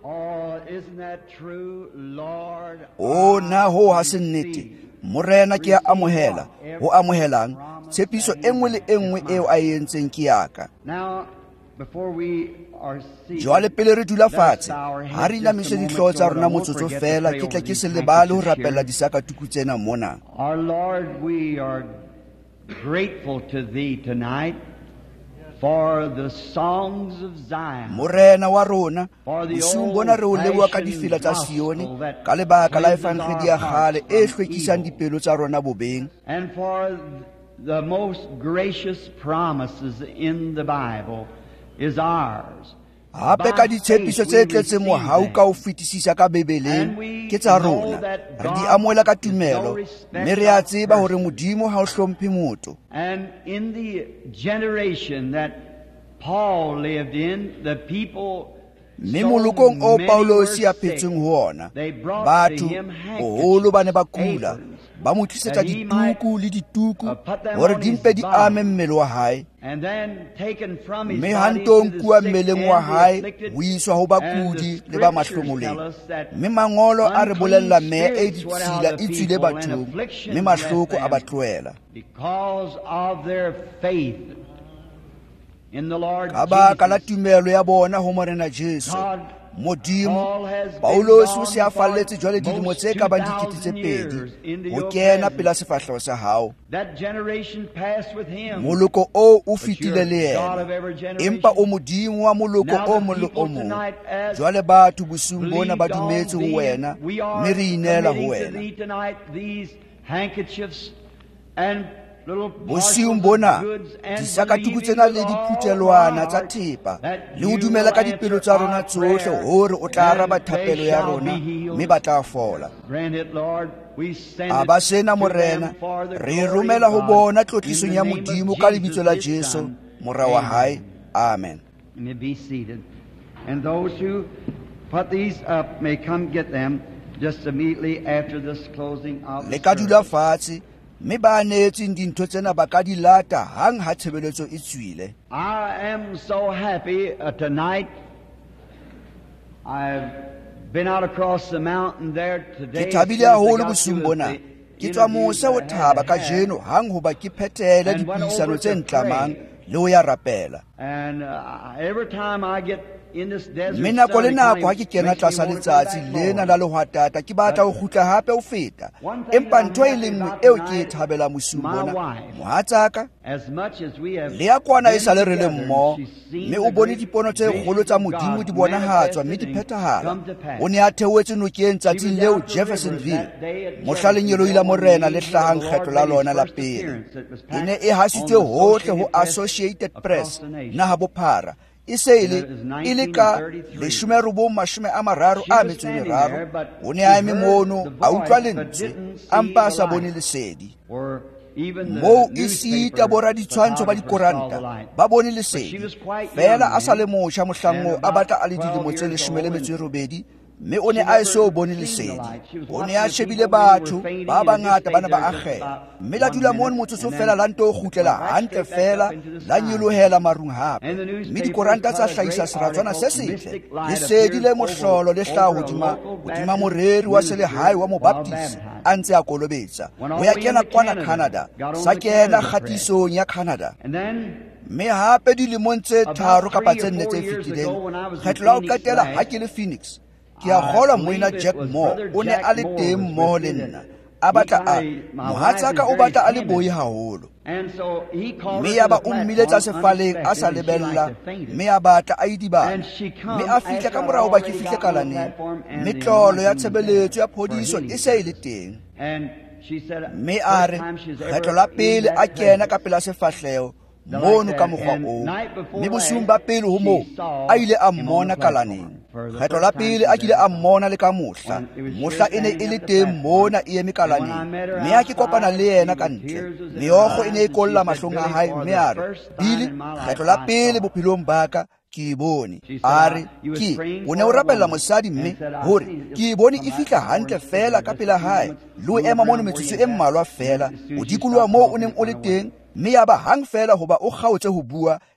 Oh, isn't that true, Lord? O na ho ha se nnete, morena ke a amohela, ho amohelang tshepiso enngwe le enngwe eo a entseng ke yaka. Now, before we are seated, Jwale pele re dula fatshe, ha re inamise dihlooho tsa rona motsotso fela, ke tla ke se lebale ho rapella disakatuku tsena mona. Our Lord, we are grateful to Thee tonight for the songs of Zion. Morena wa rona, bosiung bona re o leboha ka difela tsa Sione, ka lebaka la efangeli ya kgale e hlwekisang dipelo tsa rona bobeng. And for the most gracious promises in the Bible is ours. Hape ka ditshepiso tse tletseng mohau ka ho fetisisa ka Bebeleng ke tsa rona. Re di amohela ka tumelo, mme re a tseba hore Modimo ha o hlomphe motho. And in the generation that Paul lived in, the people mme molokong o Paulos ya phetseng ho ona, batho boholo ba ne ba kula, ba mo tlisetsa dituku le dituku hore di mpe di ame mmele wa hae. Mme ha nto nkuwa mmeleng wa hae ho iswa ho bakudi le ba mahlomoleng. Mme mangolo a re bolella meya e ditshila e tswile bathong, mme mahloko a ba tlohela. Because of their faith in the Lord Ka baka la tumelo ya bona ho morena Jesu, Modimo, Paulos o se a falletse jwale dilemo tse ka bang 2,000 ho kena pela sefahleho sa hao. Moloko o o fetile le yena, empa o Modimo wa moloko o mong le o mong. Jwale batho bosiung bona ba dumetse ho wena, mme re inela ho wena. Bosiung bona, disakatuku tsena le diphutelwana tsa thepa, le ho dumela ka dipelo tsa rona tsohle hore o tla araba thapelo ya rona, mme ba tla fola. Aba sena morena, re romela ho bona tlotlisong ya Modimo ka lebitso la Jesu, mora wa hae. Amen. You may be seated. And those who put these up may come get them just immediately after this closing of the Le ka service. dula fatshe, mme ba neetseng dintho tsena ba ka di lata hang ha tshebeletso e tswile. I am so happy tonight. I've been out across the mountain there today. Ke thabile haholo bosiung bona. Ke tswa mose ho thaba ka jeno hang hoba ke phethela dipuisano tse ntlamang le ho ya rapela. And every time I get in this desert, Mme nako le nako ha ke kena tlasa letsatsi lena la lehwatata ke batla ho kgutla hape ho feta. Empa ntho e le nngwe eo ke e thabela bosiung bona, mohatsaka as much as we have le ya kwana e sale re le mmoho, mme o bone dipono tse kgolo tsa Modimo di bonahatswa mme di phethahala. O ne a theoetse nokeng tsatsing leo Jeffersonville, mohla lenyelo la morena le hlahang kgetlo la lona la pele. E ne e hasitswe hohle ho Associated Press na ha bophara. E se e le ka 1933, o ne a eme mono a utlwa lentswe, ampa a sa bone lesedi. Moo e sita boraditshwantsho ba dikoranta ba bone lesedi, fela a sa le motjha mohlang moo a batla a le dilemo tse 18, mme o ne a e so bone lesedi. O ne a shebile batho ba bangata ba ne ba akgela, mme la dula mono motsotso fela la nto kgutlela hantle fela la nyolohela marung hape. Mme dikoranta tsa hlahisa seratswana se setle, lesedi le mohlolo le hlaha hodima moreri wa selehae wa mobaptisi a ntse a kolobetsa ho ya kena kwana Canada, sa kena kgatisong ya Canada. Mme hape dilemong tse 3 kapa tse 4 tse fetileng, kgetlo la ho qetela ha ke le Phoenix, ke a kgolwa moina Jack Moore o ne a le teng mmoho le nna. Mohatsaka o batla a le boi haholo, mme ya ba o mmiletsa sefaleng a sa lebella, mme a batla a idibana. Mme a fihla ka morao ba ke fihle kalaneng, mme tlolo ya tshebeletso ya phodiso e se e le teng. Mme a re kgetlo la pele a kena ka pela sefahleho mono ka mokgwa oo, mme bosiung ba pele ho moo a ile a mmona kalaneng. Kgetlo la pele a kile a mmona le ka mohla e ne e le teng mona e eme kalaneng, mme a ke kopana le yena ka ntle. Meokgo e ne e kolla mahlong a hae, mme a re, Bili, kgetlo la pele bophelong ba ka ke e bone. A re, ke o ne o rapella mosadi, mme hore ke e bone e fihla hantle fela ka pela hae, le o ema mono metsotso e mmalwa fela o dikoloha moo o neng o le teng, mme ya ba hang fela hoba o kgaotse ho bua,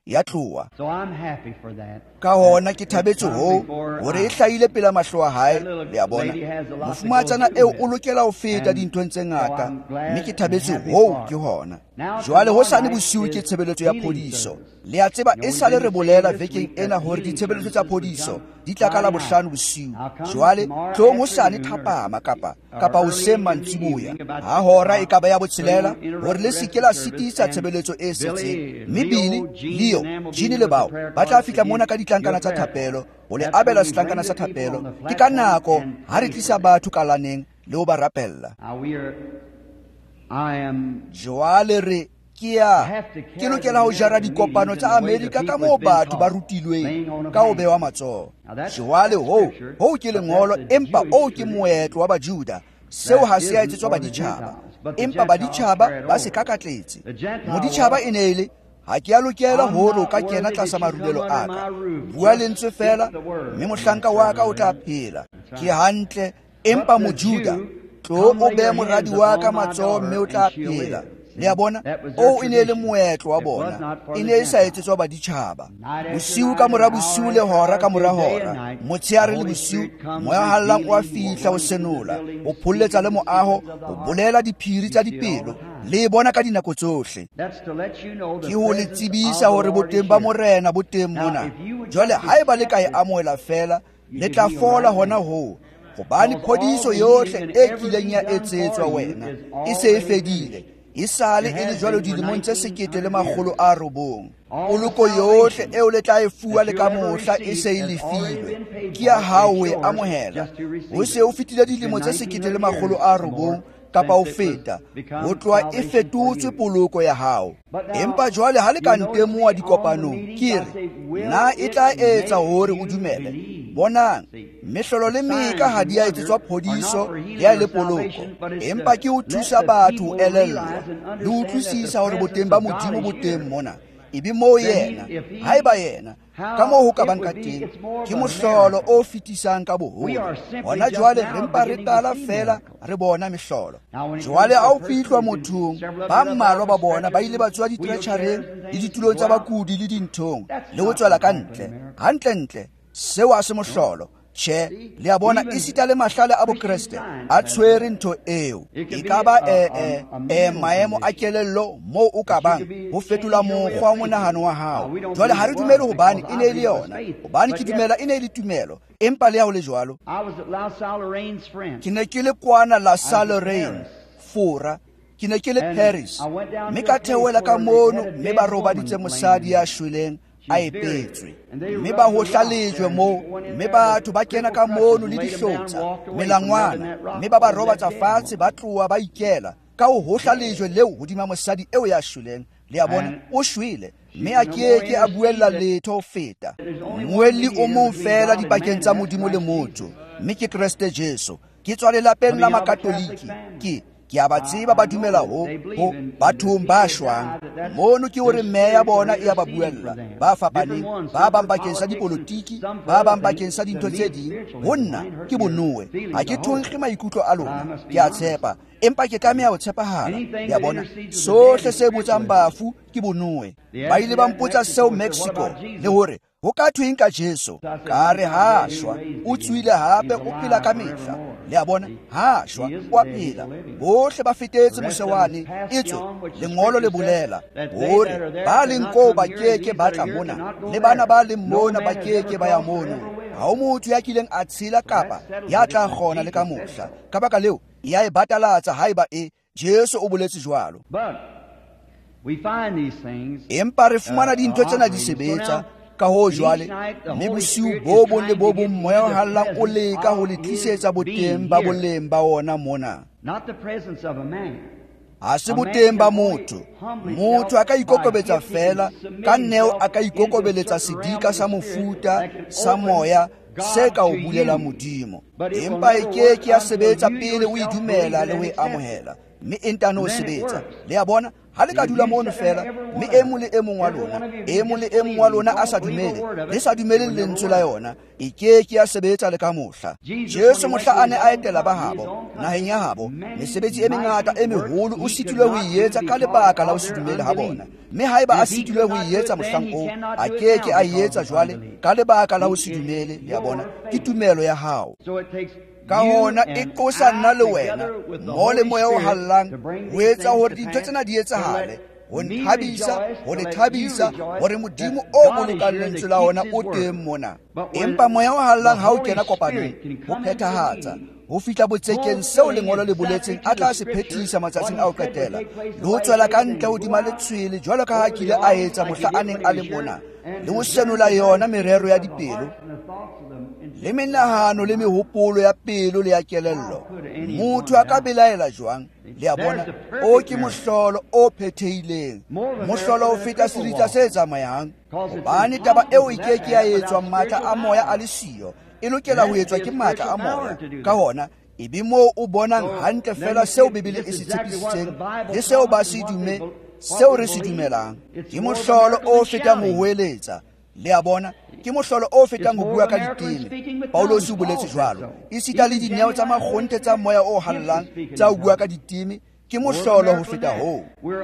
ya tloa. So I'm happy for that. Ka hona ke thabetse ho hore e hlahile pela mahlo a hae le a bona mofumatsana eo o lokela ho feta dinthong tse ngata, mme ke thabetse ho ke hona. Jwale ho sane bosiu ke tshebeletso ya phodiso. Le a tseba e sale re bolela vekeng ena hore ditshebeletso tsa phodiso di tla ka Labohlano bosiu. Jwale tlong ho sane thapama kapa hoseng mantsiboya ha hora e ka ba ya botshelela hore le se ke la sitisa tshebeletso e setseng. Mme Bili, Leo, Jini le bao ba tla fihla mona ka ditlankana tsa thapelo ho le abela setlankana sa thapelo. Ke ka nako ha re tlisa batho kalaneng le ho ba rapella. Jwale re ke lokela ho jara dikopano tsa Amerika ka moo batho ba rutilweng ka ho bewa matsoho. Jwale ho ke lengolo, empa ke moetlo wa Bajuda. Seo ha se a etsetswa baditjhaba, empa baditjhaba ba se kakatletse. Moditjhaba e ne ile ha ke a lokela hore o ka kena tlasa marulelo a ka. Bua lentswe fela, mme mohlanka wa ka o tla phela. Ke hantle, empa Mojuda tlo o be moradi wa ka matsoho mme o tla phela. Le a bona e ne le moetlo wa bona, e ne e sa etsetswa baditjhaba. Bosiu ka mora bosiu le hora ka mora hora, motshehare le bosiu, moya o hallang wa fihla o senola, o phulletsa le moaho, o bolela diphiri tsa dipelo, le bona ka dinako tsohle. Ke ho le tsebisa hore boteng ba morena bo teng mona. Jwale haeba le ka e amohela fela, le tla fola hona hoo. Hobane phodiso yohle e kileng ya etsetswa wena e se e fedile. E sale e le jwalo dilemong tse 1900. Poloko yohle eo le tla e fuwa le ka mohla e se e lefilwe. Ke ya hao e amohela. Ho se o fetile dilemo tse 1900 kapa ho feta, ho tloha e fetotswe poloko ya hao. Empa jwale ha le ka ntemoa dikopanong, kire na e tla etsa hore o dumele. Bonang, mehlolo le meka ha di a etsetswa phodiso ya le poloko, empa ke ho thusa batho ho elellwa le ho utlwisisa hore boteng ba Modimo bo teng mona. Ebe moo yena, haeba yena ka moo ho ka bang ka teng, ke mohlolo o fetisang ka boholo. Hona jwale re mpa re tala fela re bona mehlolo. Jwale ha o fihlwa mothong, ba mmalwa ba bona ba ile ba tswa ditretjhareng le ditulong tsa bakudi le dinthong le ho tswela ka ntle. Hantle seo a se mohlolo. Che, le a bona e sita le mahlale a bokreste a tshwere ntho eo. E ka ba maemo a kelello moo o ka bang ho fetola mokgwa wa monahano wa hao. Jwale ha re dumele hobane e ne le yona, hobane ke dumela e ne le tumelo, empa le ya ho le jwalo. Ke ne ke le kwana La Salle Rain fora, ke ne ke le Paris, mme ka theohela ka mono mme ba robaditse mosadi ya shweleng a epetswe, mme ba hohlalejwe moo, mme batho ba kena ka mono le dihlotsa melangwana, mme ba robatsa fatshe ba tloha ba ikela ka ho hohlalejwe leo hodima mosadi eo ya shweleng. Le a bona o shwele, mme a ke a buella letho ho feta. Moelli o mong fela dipakeng tsa Modimo le motho, mme ke Kriste Jesu. Ke tswa lelapeng la Makatoliki, ke a ba tseba ba dumela ho bathong ba shwang. Mono ke hore meya bona e a ba buella, ba fapaneng, ba bang bakeng sa dipolotiki, ba bang bakeng sa dintho tse ding. Ho nna ke bonoe, ha ke thonke maikutlo a lona, ke a tshepa, empa ke tlameha ho tshepahala. Ya bona sohle se botsang bafu ke bonoe. Ba ile ba mpotsa seo Mexico le hore ho ka thweng ka Jesu, ka re ha shwa, o tswile hape o phela ka mehla. Le a bona ha shwa, o a phela. Bohle ba fetetse mosewane, etswe lengolo le bolela hore ba leng ko ba keke ba tla mona, le bana ba leng mona ba keke ba ya mono. Ha o motho ya kileng a tshela kapa ya tla kgona le ka mohla. Ka baka leo ya e batalatsa haeba Jesu o boletse jwalo. Empa re fumana dintho tsena di sebetsa. Ka ho jwale, mme bosiu bo bong le bo bong moya o hallang o leka ho le tlisetsa boteng ba boleng ba ona mona. Ha se boteng ba motho. Motho a ka ikokobetsa fela, ka nneo a ka ikokobeletsa sedika sa mofuta sa moya se ka o bulela Modimo. Empa e keke ya sebetsa pele o e dumela le ho e amohela. mme e ntano sebetsa. Le a bona ha le ka dula mono fela mme e mong le e mong wa lona a sa dumele, le sa dumele lentswe la yona, e keke ya sebetsa le ka mohla. Jesu mohla a ne a etela ba habo naheng ya habo, mesebetsi e mengata e meholo o sitilwe ho etsa ka lebaka la ho se dumele ha bona. Mme haeba a sitilwe ho etsa mohlang o, a keke a etsa jwale ka lebaka la ho se dumele. Le a bona ke tumelo ya hao. Ka hona e qosa nna le wena mo le moya o hallang ho etsa hore dintho tsena di etsahale, ho le thabisa hore Modimo o bolokang lentswe la ona o teng mona. Empa moya o hallang ha o kena kopanong ho phethahatsa, ho fihla botsekeng seo lengolo le boletseng a tla se phethisa matsatsing a ho qetela, le ho tswela ka ntle hodima letshwele jwalo ka ha kile a etsa mohla a neng a le mona, le ho senola yona merero ya dipelo le menahano le mehopolo ya pelo le ya kelello. Motho a ka belaela jwang? Le a bona o ke mohlolo o phethehileng, mohlolo o feta serita se tsamayang, hobane taba eo e keke ya etswa matla a moya a le siyo, e lokela ho etswa ke matla a moya. Ka hona ebe moo o bonang hantle fela seo Bibele e se tshepisitseng le seo ba se seo re se dumelang. Ke mohlolo o fetang ho hoeletsa. Le a bona ke mohlolo o fetang ho bua ka ditene. Paulos o boletse jwalo, e sita le dineo tsa makgonthe tsa moya o hallang tsa ho bua ka ditene. Ke mohlolo ho feta hoo.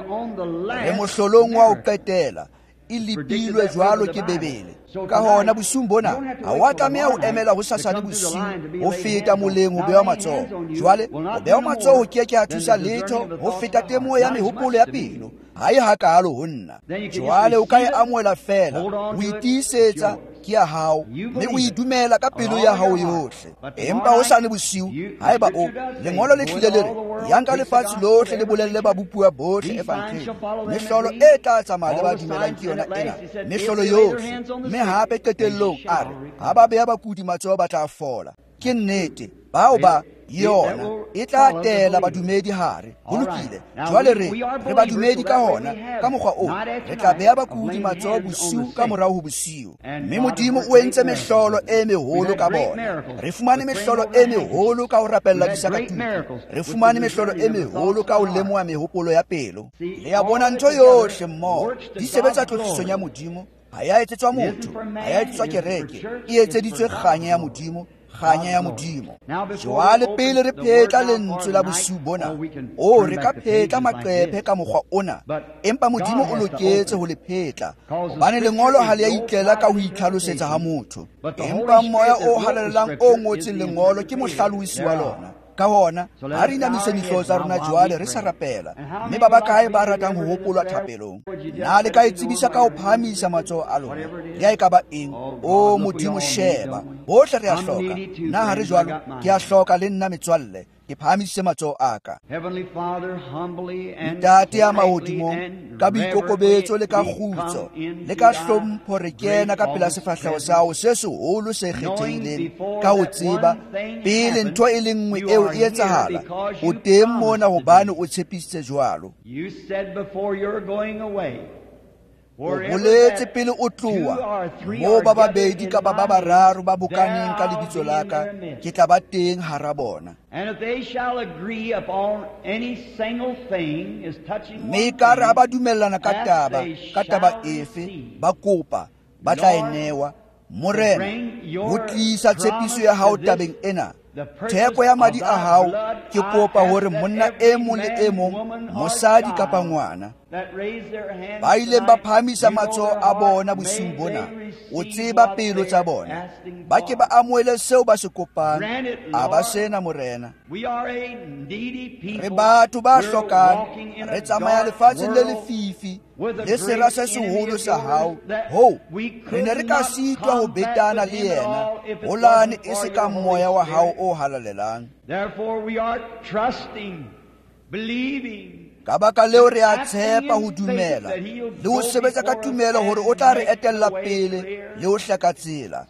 Re mohlolong wa ho qetela, e lebilwe jwalo ke Bebele. Ka hona bosiung bona ha wa tlameha ho emela ho sasane bosiu ho feta moleng ho bewa matsoho. Jwale ho bewa matsoho ke a thusa letho ho feta temo ya mehopolo ya pelo. Ha e hakalo ho nna. Jwale o ka e amohela fela, o itiisetsa ke ya hao, mme o idumela ka pelo ya hao yohle. Empa hosane bosiu haeba o lengolo le hlile le re yanka lefatshe lohle le bolelle ba bopua bohle evangelii, mehlolo e tla tsamaya le ba dumelang ke yona ena, mehlolo yohle. Mme hape qetellong a re ha ba beha bakudi matsoho ba tla fola. Ke nnete bao ba yona e tla tela badumedi hare. Ho lokile. Jwale re badumedi ka hona ka mokgwa o re tla beha bakudi matsoho bosiu ka morao ho bosiu. Mme Modimo o entse mehlolo e meholo ka bona. Re fumane mehlolo e meholo ka ho rapella disakatuku. Re fumane mehlolo e meholo ka ho lemoha mehopolo ya pelo. Le ya bona ntho yohle mmoho di sebetsa tlotlisong ya Modimo. Ha ya etsetswa motho, ha ya etsetswa kereke, e etseditswe kganya ya Modimo. Kganya ya Modimo. Jwale pele re phetla lentswe la bosiu bona, re ka phetla maqephe ka mokgwa ona, empa Modimo o loketse ho le phetla, hobane lengolo ha le ya itlela ka ho itlhalosetsa ha motho, empa moya o halalelang o ngotseng lengolo ke mohlalosi wa lona. Ka hona ha re inamise dihlooho tsa rona jwale re sa rapela, mme ba bakae ba ratang ho hopolwa thapelong. Na le ka etsebisa ka ho phahamisa matsoho a lona, le ha e ka ba eng? O Modimo sheba, bohle re a hloka. Na ha re jwalo, ke a hloka le nna metswalle, ke phahamisitse matsoho a ka. Ntate ya mahodimong, ka boikokobetso le ka kgutso le ka hlompho re kena ka pela sefahleho sa hao se seholo se kgethehileng, ka ho tseba pele ntho e le nngwe eo e etsahala, o teng mona hobane o tshepisitse jwalo. O boletse pele o tloha moo ba babedi ka ba bararo ba bokaneng ka lebitso la ka, ke tla ba teng hara bona. Mme ka re ha ba dumellana ka taba efe, ba kopa ba tla e newa. Morena, ho tlisa tshepiso ya hao tabeng ena. Theko ya madi a hao ke kopa hore monna e mong le e mong, mosadi kapa ngwana, ba ileng ba phahamisa matsoho a bona bosiung bona, o tseba pelo tsa bona, ba ke ba amohele seo ba se kopang, a ba sena Morena. Re batho ba hlokang, re tsamaya lefatsheng le lefifi le sera se seholo sa hao. Re ne re ka sitwa ho betana le yena, holane e se ka moya wa hao o halalelang. Ka baka leo re a tshepa ho dumela le ho sebetsa ka tumelo hore o tla re etella pele le ho hlaka tsela.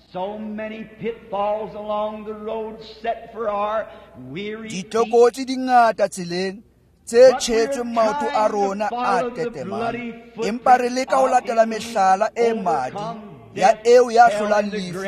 Ditokotsi di ngata tseleng tse tjhetsweng maoto a rona a tetemang, empa re leka ho latela mehlala e madi ya eo ya hlolang lefu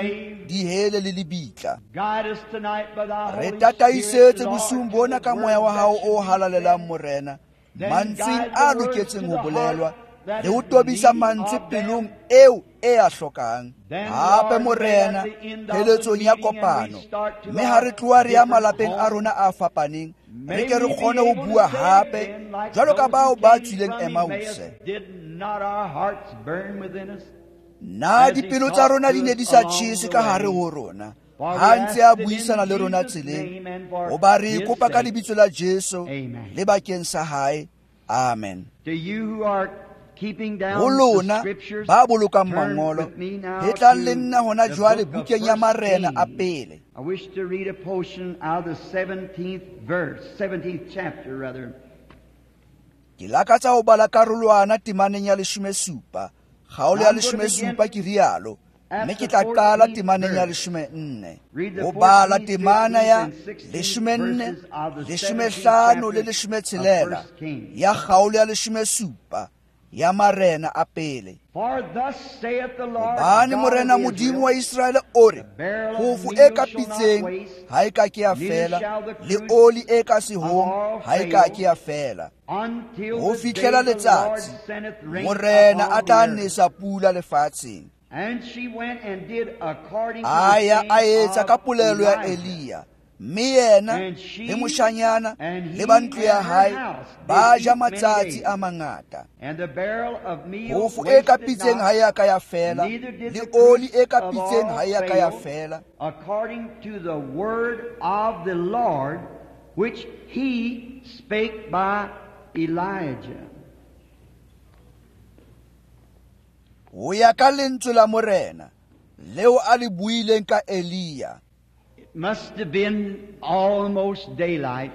dihele le lebitla. Guide us tonight by thy Re Holy tataisetse Spirit, bosung Lord, bona to ka the moya wa word hao that o should be halalelang said. morena, Then mantsing guide a the words loketseng to ho the bolelwa, heart that le ho is tobisa in need mantswe of pelong them. eo e a hlokang. Then, Hape Lord, morena, may at the end of pheletsong the ya meeting and we kopano, start to mme our ha re tloha re ya different malapeng a homes, rona a fapaneng, may re ke re we be kgone ho able to bua say hape again, like jwalo ka those bao who ba came tswileng from Emmaus, Emmaus. did not our hearts burn within us? Na As he dipelo tsa talked rona to di ne us di sa along tjhese the ka hare way. ho rona, For we ha ntse a ask it in buisana le rona Jesus' tseleng, name and for ho ba re his kopa ka sake. lebitso la Jesu Amen. le bakeng sa hae. Amen. To you who are keeping down Ho the lona scriptures, ba bolokang turn mangolo, with me now he tla to le nna hona the jwale book of bukeng ya 1 marena a Kings. pele. I wish to read a portion out of the 17th chapter rather. Ke lakatsa ho bala karolwana temaneng ya 17, kgaolo ya 17 ke rialo, mme ke tla qala temaneng ya 14. Ho bala temana ya 14, 15 le 16 ya kgaolo ya 17 ya marena a pele. For thus saith the Lord Bane God morena of modimo wa Israel, Israele o re, the barrel of phofu e meal ka shall not pitseng waste, ha e ka ke ya neither fela, shall the le cruse oli e ka of sehong oil ha e ka fail, ke ya fela, until ho the day fihlela the Lord letsatsi sendeth rain morena a upon the tla earth. nesa pula lefatsheng. And she went and did according to the Aya a saying etsa ka of polelo ya Elijah. Eliya, mme yena And she le moshanyana and he le ba ntlo ya and her hae house ba did ja eat many matsatsi days. a mangata. And the barrel of meal Phofu e ka wasted pitseng ha not, ya ka ya fela, neither did le the oli cruse e ka of pitseng ha oil ya ka ya fail, fela, according to the word of the Lord, which he spake by Elijah. ho ya ka lentswe la morena leo a le buileng ka Eliya. It must have been almost daylight.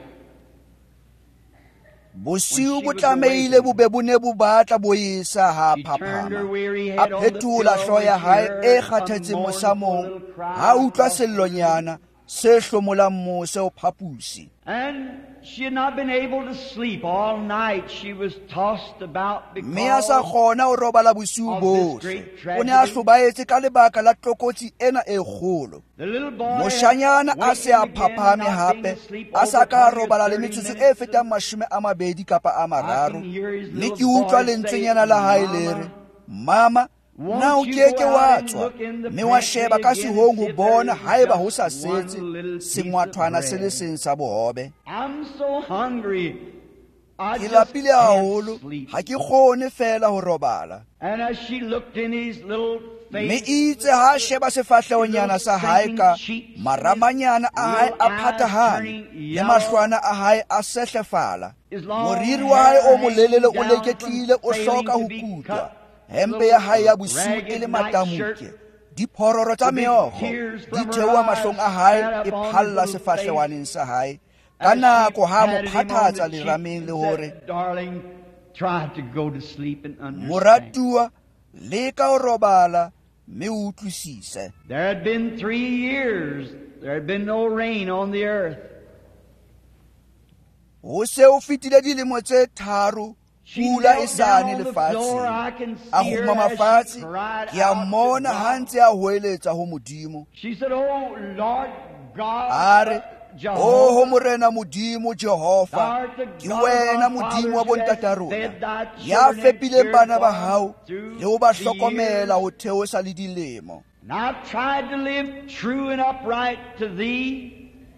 Bosiu bo tlameile bo be bo ne bo batla bo isa ha She turned her phaphama, weary a head on the phetola pillow hloho ya when she hae e heard a kgathetseng mournful mosamong, little cry ha utlwa across the room. sellonyana se hlomolang mose o phapusi. And she had not been able to sleep all night. She was tossed about Mme a sa because kgona ho robala bosiu of this bohle, great o ne a tragedy. hlobaetse ka lebaka la tlokotsi ena e kgolo. The little boy Moshanyana a se a wakened again, phaphame not being hape, asleep a sa over ka 20 or robala le 30 metsotso e minutes. fetang 20 kapa a I mararo, can hear his mme little ke utlwa voice lentswenyana say, la hae le re, Mama, Mama, na o won't you ke go ke out wa and tswa, look in the mme wa pantry sheba ka again sehong and ho see if bona there haeba ho is sa just one setse little piece of sengwathwana se le bread? seng sa bohobe. I'm so hungry. I Ke just lapile can't haholo, sleep. ha ke kgone fela ho robala. And as she looked in his little Mme face, itse ha sheba sefahlehonyana sa hae ka maramanyana a hae a phathahane le mahlwana a hae a sehlefala, moriri wa hae o molelele o leketlile o hloka ho kutwa, hempe ya hae ya bosiu e le matamuke, diphororo tsa meokgo di theoha mahlong a hae e phalla sefahlewaneng sa hae, ka nako ha mo phathatsa lerameng le hore, Darling, try to go to sleep and understand. moratuwa leka ho robala mme o utlwisise. There had been 3 years. There had been no rain on the earth. Ho se o fitile dilemo tse 3 She pula e knelt sane down on the floor. lefatsheng. I can A see her huma as she mafatshe, cried ke a out to mmona ha God. ntse a hoeletsa ho Modimo. She said, "Oh Lord A God, re, o ho Jehovah, morena Modimo Jehova, thou art the ke God wena of our Modimo wa fathers, bontata who hast fed thy rona, ya children and fepileng bana ba cared for hao them through le ho ba the hlokomela years. ho theosa le dilemo. And I've tried to live true and upright to thee.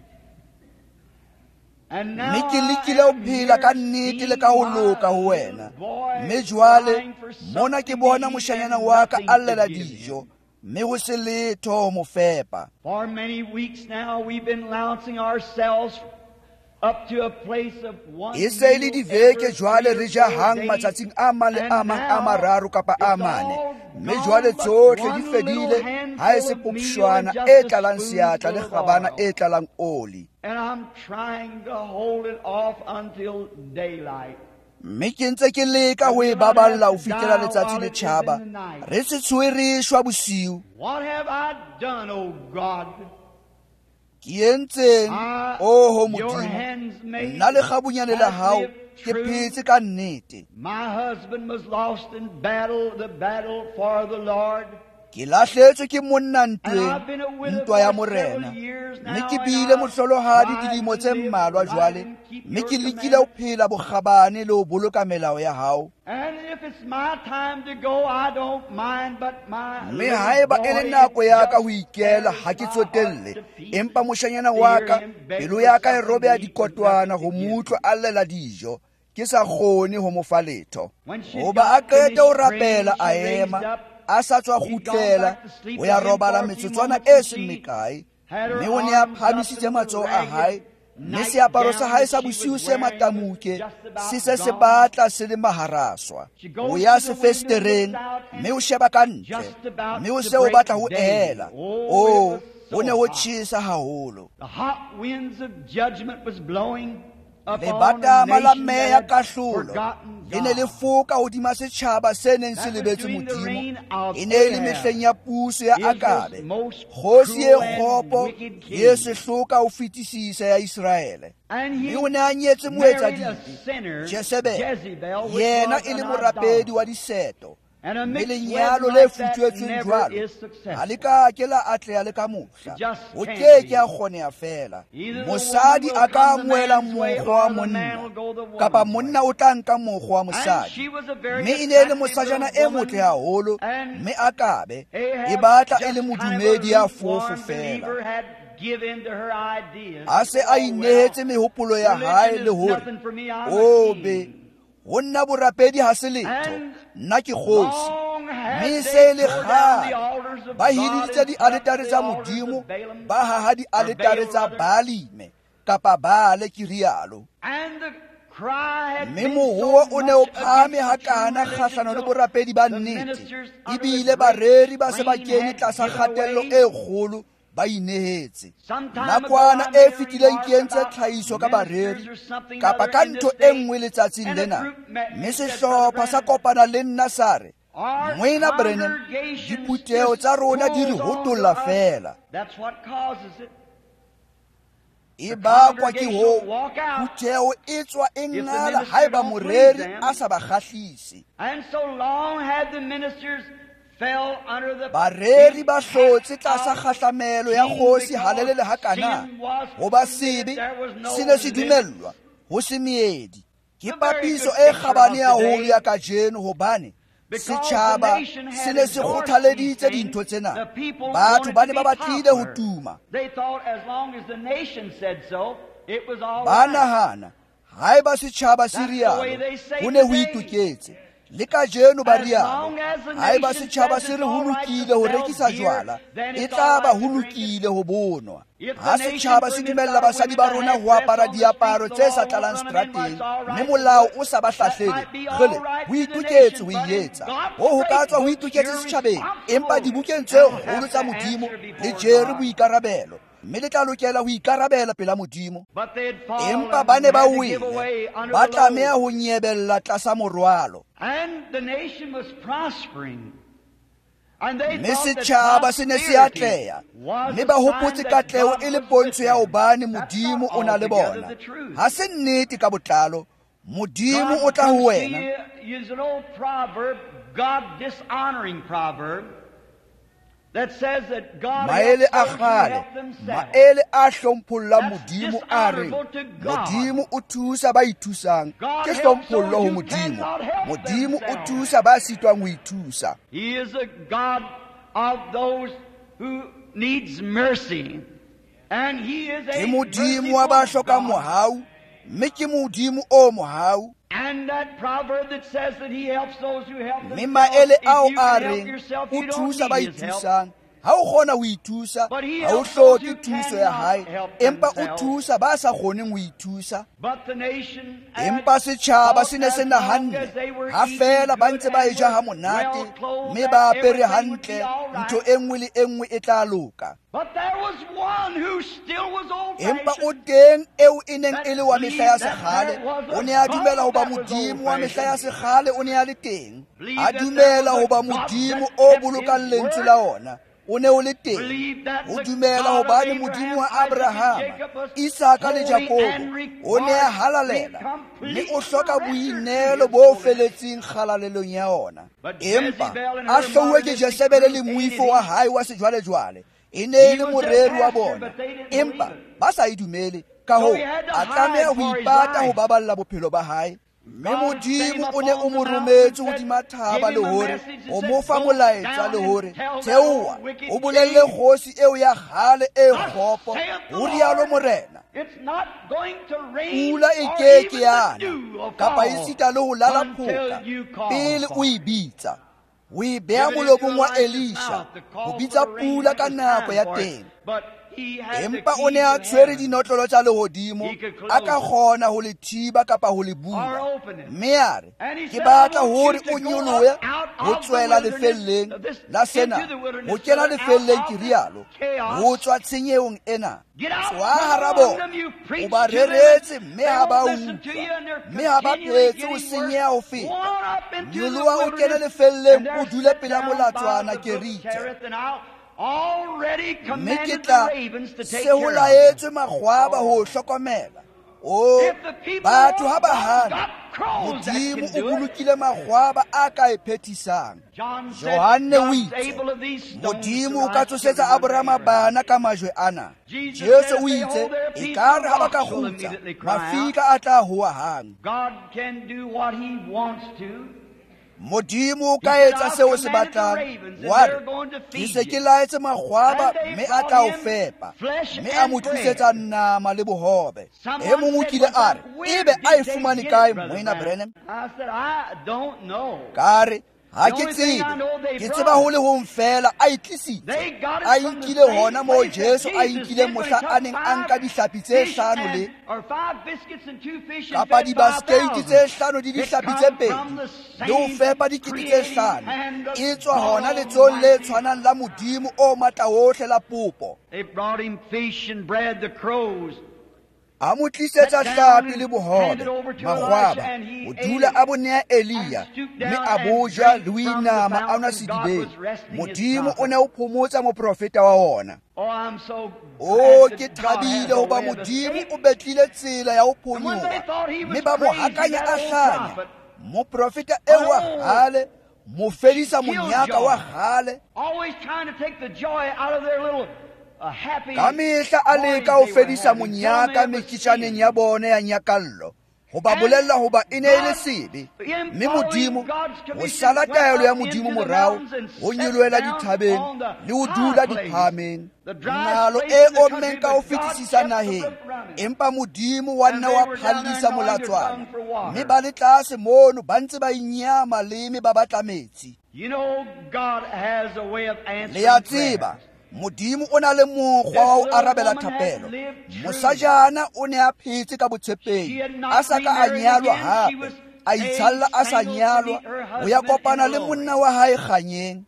And now Mme ke I lekile ho am phela ka here nnete le seeing ka ho my loka ho little wena. boy Mme jwale crying for mona ke something bona to eat moshanyana and wa ka nothing a to llela give dijo, him. mme ho se letho ho mo fepa. For many weeks now we've been lancing ourselves up to a place of one E se le meal diveke every jwale 3 re or ja 4 hang days. matsatsing a mang le a And mang a now mararo kapa a it's mane, all mme gone jwale but tsohle di one little fedile ha e se handful of meal popshwana and e just a tlalang seatla le spoonful of kgabana oil. e tlalang oli. And I'm trying to hold it off until daylight. Mme ke ntse ke leka ho e baballa ho fihlela letsatsi le tjhaba, re se tshohe re shwa bosiu. What have I done, O God? Ke entseng o ho Your Modimo, hands made nna le kgabunyane la has hao lived ke true. phetse ka nnete. My husband was lost in battle, the battle for the Lord. ke lahletswe ke monna ntwa ya morena, mme ke bile mohlolohadi dilemo tse mmalwa jwale, mme ke lekile ho phela bokgabane le ho boloka melao ya hao. Mme haeba e le nako ya ka ho ikela ha ke tsotelle, empa moshanyana wa ka pelo ya ka e robeha dikotwana ho mutlwa a llela dijo, ke sa kgone ho mo fa letho. Hoba a qeta ho rapela a ema, a sa tswa kgutlela ho ya robala metsotswana e seng mekae, mme o ne a phamisitse matsoho a hae, mme seaparo sa hae sa bosiu se matamuke se se batla se le maharaswa. O ya sefestereng, mme o sheba ka ntle, mme o se o batla ho ela. O ne ho tjhesa haholo. Lebatama la meya kahlolo le ne le foka hodima setjhaba se neng se lebetse Modimo. E ne le mehleng ya puso ya Akabe, kgosi e kgopo ye sehloka ho fetisisa ya Israele. Mme o ne a nyetse moetsadiki Jezebel, yena e le morapedi wa diseto. Mme lenyalo le futswetsweng jwalo ha le ka ke la atleha le ka mohla, o keke a kgoneha fela. Mosadi a ka amohela mokgwa wa monna, kapa monna o tla nka mokgwa wa mosadi. Mme e ne le mosajana e motle haholo, mme Akabe e batla e le modumedi ya fofo fela. A se a inehetse mehopolo ya hae le hore, o be ho nna borapedi ha se letho, nna ke kgosi. Mme se le kgale ba hiditse dialetare tsa Modimo, ba haha dialetare tsa Baalime kapa Baale ke rialo. Mme moruo o ne o phahame hakana kgahlano le borapedi ba nnete, ebile bareri ba se ba kene tlasa kgatello e kgolo, ba inehetse. Nakwana e fetileng ke entse tlhahiso ka bareri kapa ka ntho e nngwe letsatsing lena, mme sehlopha sa kopana le nna sa re, Moena Brennan, diputeho tsa rona di re hotolla fela. E bakwa ke ho puteho e tswa e ngala haeba moreri a sa ba kgahlise. Bareri ba hlotse tlasa kgahlamelo ya kgosi halelele hakana, hoba sebe se ne se dumellwa ho se meedi. Ke papiso e kgabane haholo ya kajeno, hobane setjhaba se ne se kgothaleditse dintho tsena. Batho ba ne ba batlile ho tuma, ba nahana haeba setjhaba se rialo ho ne ho itoketse. Le kajeno ba rialo, haeba setjhaba se re ho lokile ho rekisa jwala, e tla ba ho lokile ho bonwa. Ha setjhaba se dumella basadi ba rona ho apara diaparo tse sa tlalang seterateng, mme molao o sa ba hlahlele, kgele ho itoketse ho ietsa. Ho ka tswa ho itoketse setjhabeng, empa dibukeng tse kgolo tsa Modimo le jere boikarabelo, mme le tla lokela ho ikarabela pela Modimo. Empa ba ne ba wele, ba tlameha ho nyebella tlasa morwalo. Mme setjhaba se ne se atleha, mme ba hopotse katleho e le pontsho ya hobane Modimo o na le bona. Ha se nnete ka botlalo, Modimo o tla ho wena. Maele a kgale, maele a hlompholola Modimo a re, Modimo o thusa ba ithusang, ke hlompholo ho Modimo. Modimo o thusa ba sitwang ho ithusa. He is a God of those who needs mercy, and he is a Modimo wa ba hlokang mohau, mme ke Modimo o mohau. And that proverb that says that he helps those who help themselves. Maele ao a reng o thusa ba ithusang, ha o kgona ho ithusa, ha o hloke thuso ya hae, empa o thusa ba sa kgoneng ho ithusa. Empa setjhaba se ne se nahanne, ha fela ba ntse ba e ja ha monate, mme ba apere hantle, ntho e nngwe le e nngwe e tla loka. Empa o teng eo e neng e le wa mehla ya sekgale, o ne a dumela ho ba Modimo wa mehla ya sekgale, o ne a le teng. A dumela ho ba Modimo o bolokang lentswe la ona. o ne o le teng, o dumela hobane Modimo wa Abrahama, Isaka le Jakobo o ne a halalela, mme o hloka boinelo bo feletseng kgalalelong ya ona. Empa a hlouwe ke Jezebele le moifo wa hae wa sejwalejwale, e ne e le moreri wa bona, empa ba sa e dumele, ka hoo a tlameha ho ipata ho baballa bophelo ba hae. Mme Modimo o ne o mo rometse hodima thaba le hore o mo fa molaetsa le hore theoha o bolelle kgosi eo ya kgale e kgopo, ho rialo Morena, pula e keke yana kapa e sita le ho lala phoka pele o e bitsa. O e beha molomong wa Elisha ho bitsa pula ka nako ya teng. Empa o ne a tshwere dinotlolo tsa lehodimo, a ka kgona ho le thiba kapa ho le bula. Mme a re, ke batla hore o nyolohe ho tswela lefelleng la sena, ho kena lefelleng ke rialo, ho tswa tshenyeong ena. Tswa hara bona, o ba reretse mme ha ba utlwa, mme ha ba phetse ho senyeha ho feta. Nyoloha o kena lefelleng, o dule pela molatswana kerite. Mme ke tla se ho laetswe makgwaba ho hlokomela. Batho ha ba hana, Modimo o bolokile makgwaba a ka e phethisang. Johane o itse, Modimo o ka tsosetsa Abrahama bana ka majwe ana. Jesu o itse, e kare ha ba ka kgutsa, mafika a tla hoa hang. Modimo o ka etsa seo se batlang. Wa re, ke se ke laetse makgwaba mme a tla o fepa, mme a mo tlisetsa nama le bohobe. E mong o kile a re, ebe a e fumane kae Moena Branham? Ka re, ha ke tsebe, ke tseba ho le hong fela a e tlisitse. A inkile hona moo Jesu a inkile mohla a neng a nka dihlapi tse 5 le kapa dibaskeiti tse 5 di dihlapi tse 2 le ho fepa dikete tse 5. E tswa hona letsong le tshwanang la Modimo o matla hohle la popo. A mo tlisetsa hlapi le bohobe, makgwaba, o dula a bo nea Elia, mme a boja le o inama a nwa sedibeng. Modimo o ne o phomotsa moprofeta wa ona. Ke thabile hoba Modimo o betlile tsela ya ho phonyoha, mme ba mo hakanya a hlanya. Moprofeta eo wa kgale, mo fedisa monyaka wa kgale, ka mehla a leka ho fedisa monyaka mekitjaneng ya bona ya nyakallo, ho ba bolella hoba e ne e le sebe. Mme Modimo ho sala taelo ya Modimo morao, ho nyelohela dithabeng le ho dula diphahameng. Nalo e ommeng ka ho fetisisa naheng, empa Modimo wa nna wa phallisa molatswana, mme ba le tlase mono ba ntse ba inyama leme ba batla metsi. Le a tseba, Modimo o na le mokgwa wa ho arabela thapelo. Mosajana o ne a phetse ka botshepehi, a sa ka a nyalwa hape, a itshalla a sa nyalwa, ho ya kopana le monna wa hae kganyeng.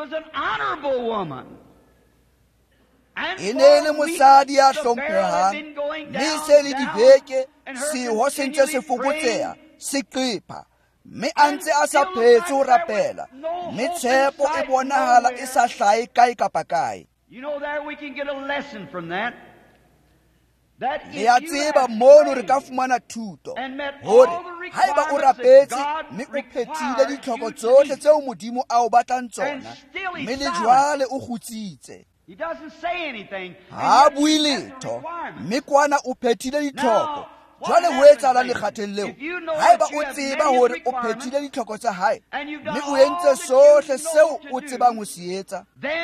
E ne le mosadi ya hlomphehang, mme se le dibeke seho se ntse se fokotseha, se qepha, mme a ntse a sa phetse ho rapela, mme tshepo e bonahala e sa hlahe kae kapa kae. Le a tseba mono re ka fumana thuto hore haeba o rapetse mme o phethile ditlhoko tsohle tseo Modimo a o batlang tsona, mme le jwale o kgutsitse. Ha bue letho, mme kwana o phethile ditlhoko. Jwale ho etsahala lekgatheng leo, haeba o tseba hore o phethile ditlhoko tsa hae, mme o entse sohle seo o tsebang ho se etsa,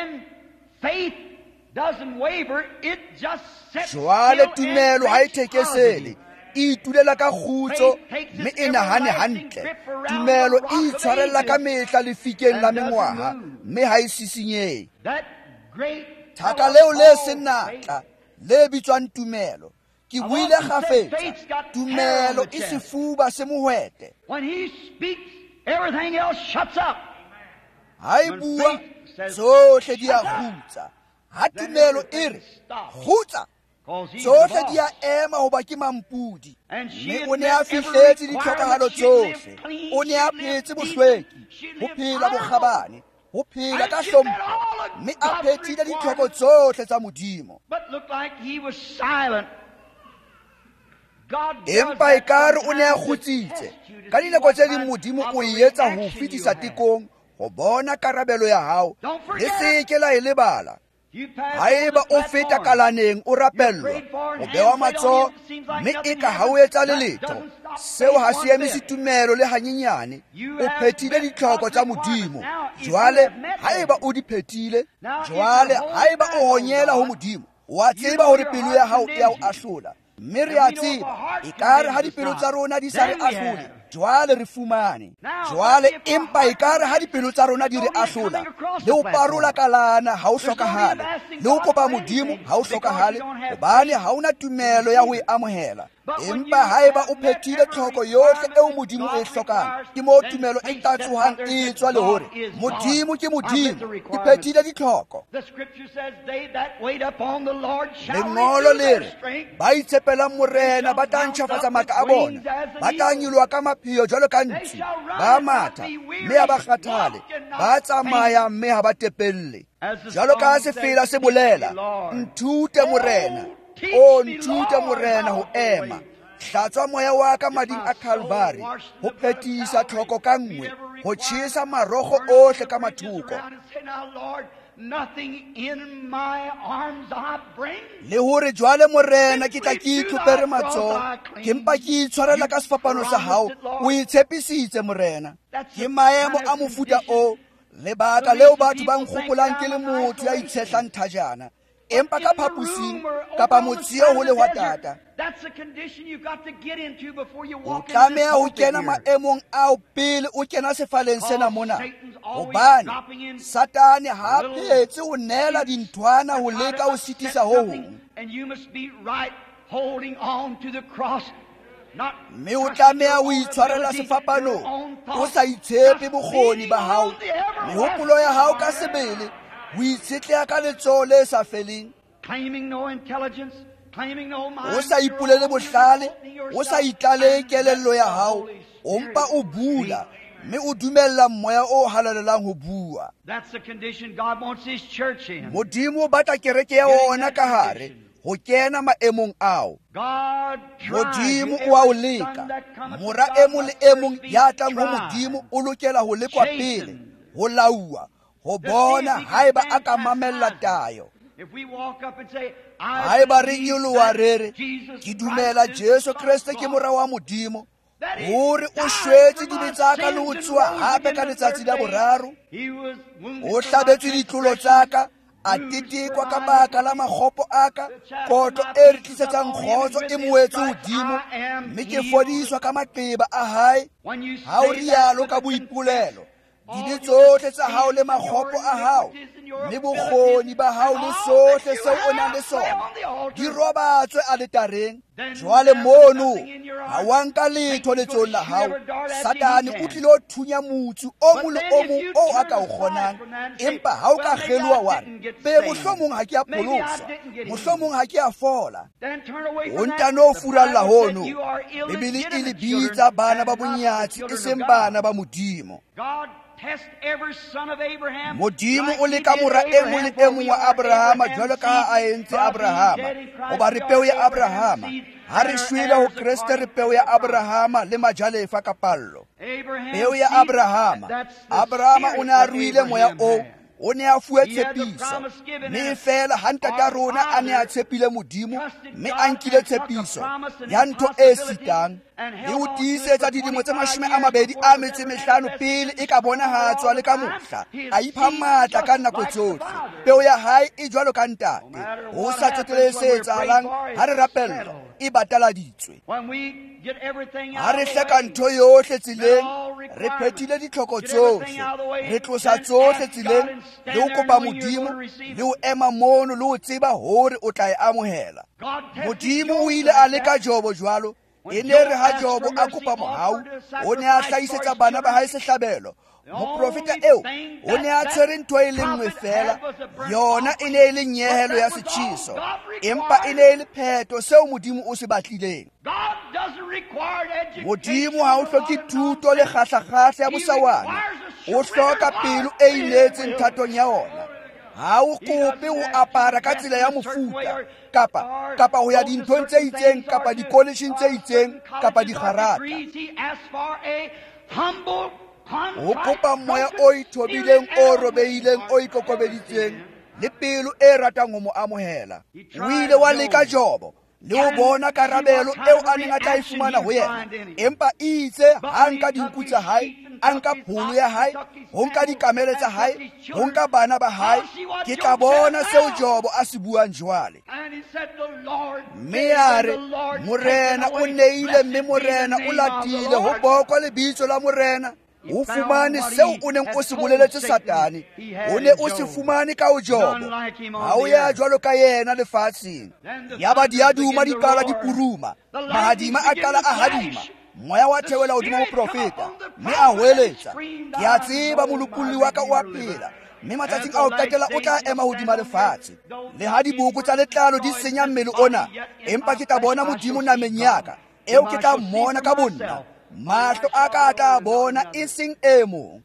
jwale tumelo ha e thekesele, e itulela ka kgutso, mme e nahane hantle. Tumelo e itshwarella ka mehla lefikeng la mengwaha, mme ha e sisinyehe. Thaka leo le senatla le bitswang tumelo, ke buile kgafetsa, tumelo e sefuba se mohwete. Ha e bua, tsohle di a kgutsa. Ha tumelo e re, kgutsa, tsohle di a ema hoba ke mampudi. Mme o ne a fihletse ditlhokahalo tsohle, o ne a phetse bohlweki, ho phela bokgabane. ho phela ka hlompho mme a phethile ditlhoko tsohle tsa Modimo. Empa ekare o ne a kgutsitse ka dinako tse ding Modimo o etsa ho fetisa tekong go bona karabelo ya hao le seke la e lebala. Haeba o feta kalaneng o rapellwa o bewa matsoho mme e ka ha o etsa le letho seo ha se emisi tumelo le hanyenyane. O phethile ditlhoko tsa Modimo. Jwale haeba o di phethile, jwale haeba o honyela ho Modimo, wa tseba hore pelo ya hao e a o ahlola. Mme re a tseba ekare ha dipelo tsa rona di sa re ahlole, jwale re fumane. Jwale empa ekare ha dipelo tsa rona di re ahlola, le ho parola kalana ha o hlokahale, le ho kopa Modimo ha o hlokahale, hobane ha ona tumelo ya ho e amohela. Empa haeba o phethile tlhoko yohle eo Modimo e hlokang, ke mo tumelo e tla tsohang e tswa le hore Modimo ke Modimo, ke phethile ditlhoko. Lengolo le re ba itshepelang Morena ba tla ntjhafatsa matla a bona, ba tla nyoloha ka mapheo jwalo ka ntshi, ba matha mme ha ba kgathale, ba tsamaya mme ha ba tepelle. Jwalo ka sefela se bolela, nthute Morena, o nthute Morena ho ema. Hlatswa moya wa ka mading a Calvary, ho phethisa tlhoko ka nngwe, ho tjhesa marokgo ohle ka mathuko. Le hore jwale Morena ke tla ke itlhopere matsoho, ke mpa ke itshwarela ka sefapano sa hao, o itshepisitse Morena. Ke maemo a mofuta o, lebaka leo batho ba nkgopolang ke le motho ya itshehlang thajana, empa ka phapusing kapa motsio ho le wa tata. O tlameha ho kena maemong ao pele o kena sefaleng sena mona, hobane Satane ha phetse ho nela dinthwana ho leka ho sitisa ho hong. Mme o tlameha ho itshwarela sefapanong, o sa itshepe bokgoni ba hao, mehopolo ya hao ka sebele, o itshetleha ka letsoho le sa feleng. O sa ipulele bohlale, o sa itlale kelello ya hao, o mpa o bula mme o dumella moya o halalelang ho bua. Modimo o batla kereke ya ona ka hare ho kena maemong ao. Modimo o a o leka. Mora e mong le e mong ya tlang ho Modimo o lokela ho lekwa pele, ho laua, ho bona haeba a ka mamella tayo. Haeba re nyoloha re re, ke dumela Jesu Kriste ke mora wa Modimo, hore o shwetse dibe tsa ka le ho tsoha hape ka letsatsi la boraro, o hlabetswe ditlolo tsa ka, a tetekwa ka baka la makgopo a ka, kotlo e re tlisetsang kgotso e moetse hodimo, mme ke fodiswa ka maqeba a hae. Ha o rialo ka boipolelo, dibe tsohle tsa hao le makgopo a hao, mme bokgoni ba hao le sohle seo o nang le sona, di robatswe aletareng. Jwale mono ha wa nka letho letsong la hao. Satane o tlile ho thunya motsu o mong le o mong o a ka o kgonang, empa ha o ka kgeloha wa re, be mohlomong ha ke a pholoswa, mohlomong ha ke a fola, o ntano furalla hono. Bibele e le bitsa bana ba bonyatsi e seng bana ba Modimo. Modimo o leka mora e mong le e mong wa Abrahama jwalo ka ha a entse Abrahama, hoba re peo ya Abrahama. Ha re shwele ho Kriste re peo ya Abrahama le majalefa ka pallo. Peo ya Abrahama. Abrahama o ne a ruile moya o ne a fuwe tshepiso, mme fela ha ntata rona a ne a tshepile Modimo, mme a nkile tshepiso ya ntho e sitang, le ho tiisetsa dilemo tse 25 pele e ka bonahatswa le ka mohla. A ipha matla ka nako tsohle. Peo ya hae e jwalo ka ntate, ho sa tsoteletse etsahalang ha re rapella e bataladitswe. Ha re hleka ntho yohle tseleng, re phethile ditlhoko tsohle, re tlosa tsohle tseleng, le ho kopa Modimo, le ho ema mono le ho tseba hore o tla e amohela. Modimo o ile a leka Jobo jwalo. E ne re ha Jobo a kopa mohau, o ne a hlahisetsa bana ba hae sehlabelo. Moprofeta eo o ne a tshwere ntho e le nngwe fela, yona e ne e le nyehelo ya setjhiso, empa e ne e le phetho seo Modimo o se batlileng. Modimo ha o hloke thuto le kgahlakgahla ya bosawana, o hloka pelo e inetseng thatong ya ona. Ha o kope ho apara ka tsela ya mofuta kapa ho ya dinthong tse itseng kapa di-collegeng tse itseng kapa dikgarata. O kopa moya o ithobileng, o robeileng, o ikokobeditseng le pelo e ratang ho mo amohela. O ile wa leka Jobo le ho bona karabelo eo a neng a tla e fumana ho yena, empa itse ha nka dinku tsa hae, a nka pholo ya hae, ho nka dikamele tsa hae, ho nka bana ba hae, ke tla bona seo Jobo a se buang jwale. Mme a re morena o neile, mme morena o latile ho bokwa lebitso la morena. O fumane seo o neng o se boleletse Satane, o ne o se fumane ka ho Jobo. Ha o ya jwalo ka yena lefatsheng. Yaba di a duma, di qala di puruma, mahadima a qala a hadima. Moya wa theola hodima ho profeta, mme a hweletsa. Ke a tseba molopolli wa ka o a phela, mme matsatsing a ho qetela o tla ema hodima lefatshe. Le ha diboko tsa letlalo di senya mmele ona, empa ke tla bona Modimo nameng ya ka, eo ke tla mmona ka bonna. Mahlo a ka tla bona e seng e mong.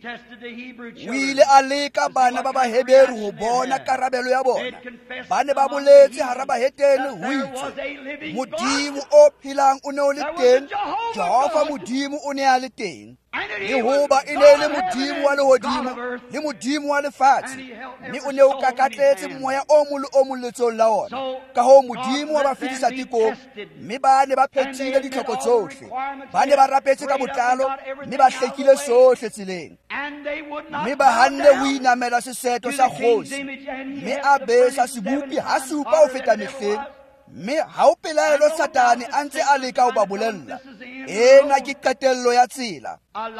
O ile a leka bana ba Baheberu ho bona karabelo ya bona. Ba ne ba boletse hara bahetene ho itse Modimo o phelang o ne o le teng, Jehova Modimo o ne a le teng. Yehova e ne le Modimo wa lehodimo le Modimo wa lefatshe, mme o ne o kakatletse moya o mong le o mong letsong la ona. Ka hoo Modimo wa ba fetisa tekong, mme ba ne ba phethile ditlhoko tsohle. Ba ne ba rapetse ka botlalo, mme ba hlekile sohle tseleng. Mme ba hanne ho inamela seseto sa kgosi, mme a besa sebupi ha supa ho feta mehleng. Mme ha o pelaelo Satane a ntse a leka ho ba bolella. Ena ke qetello ya tsela.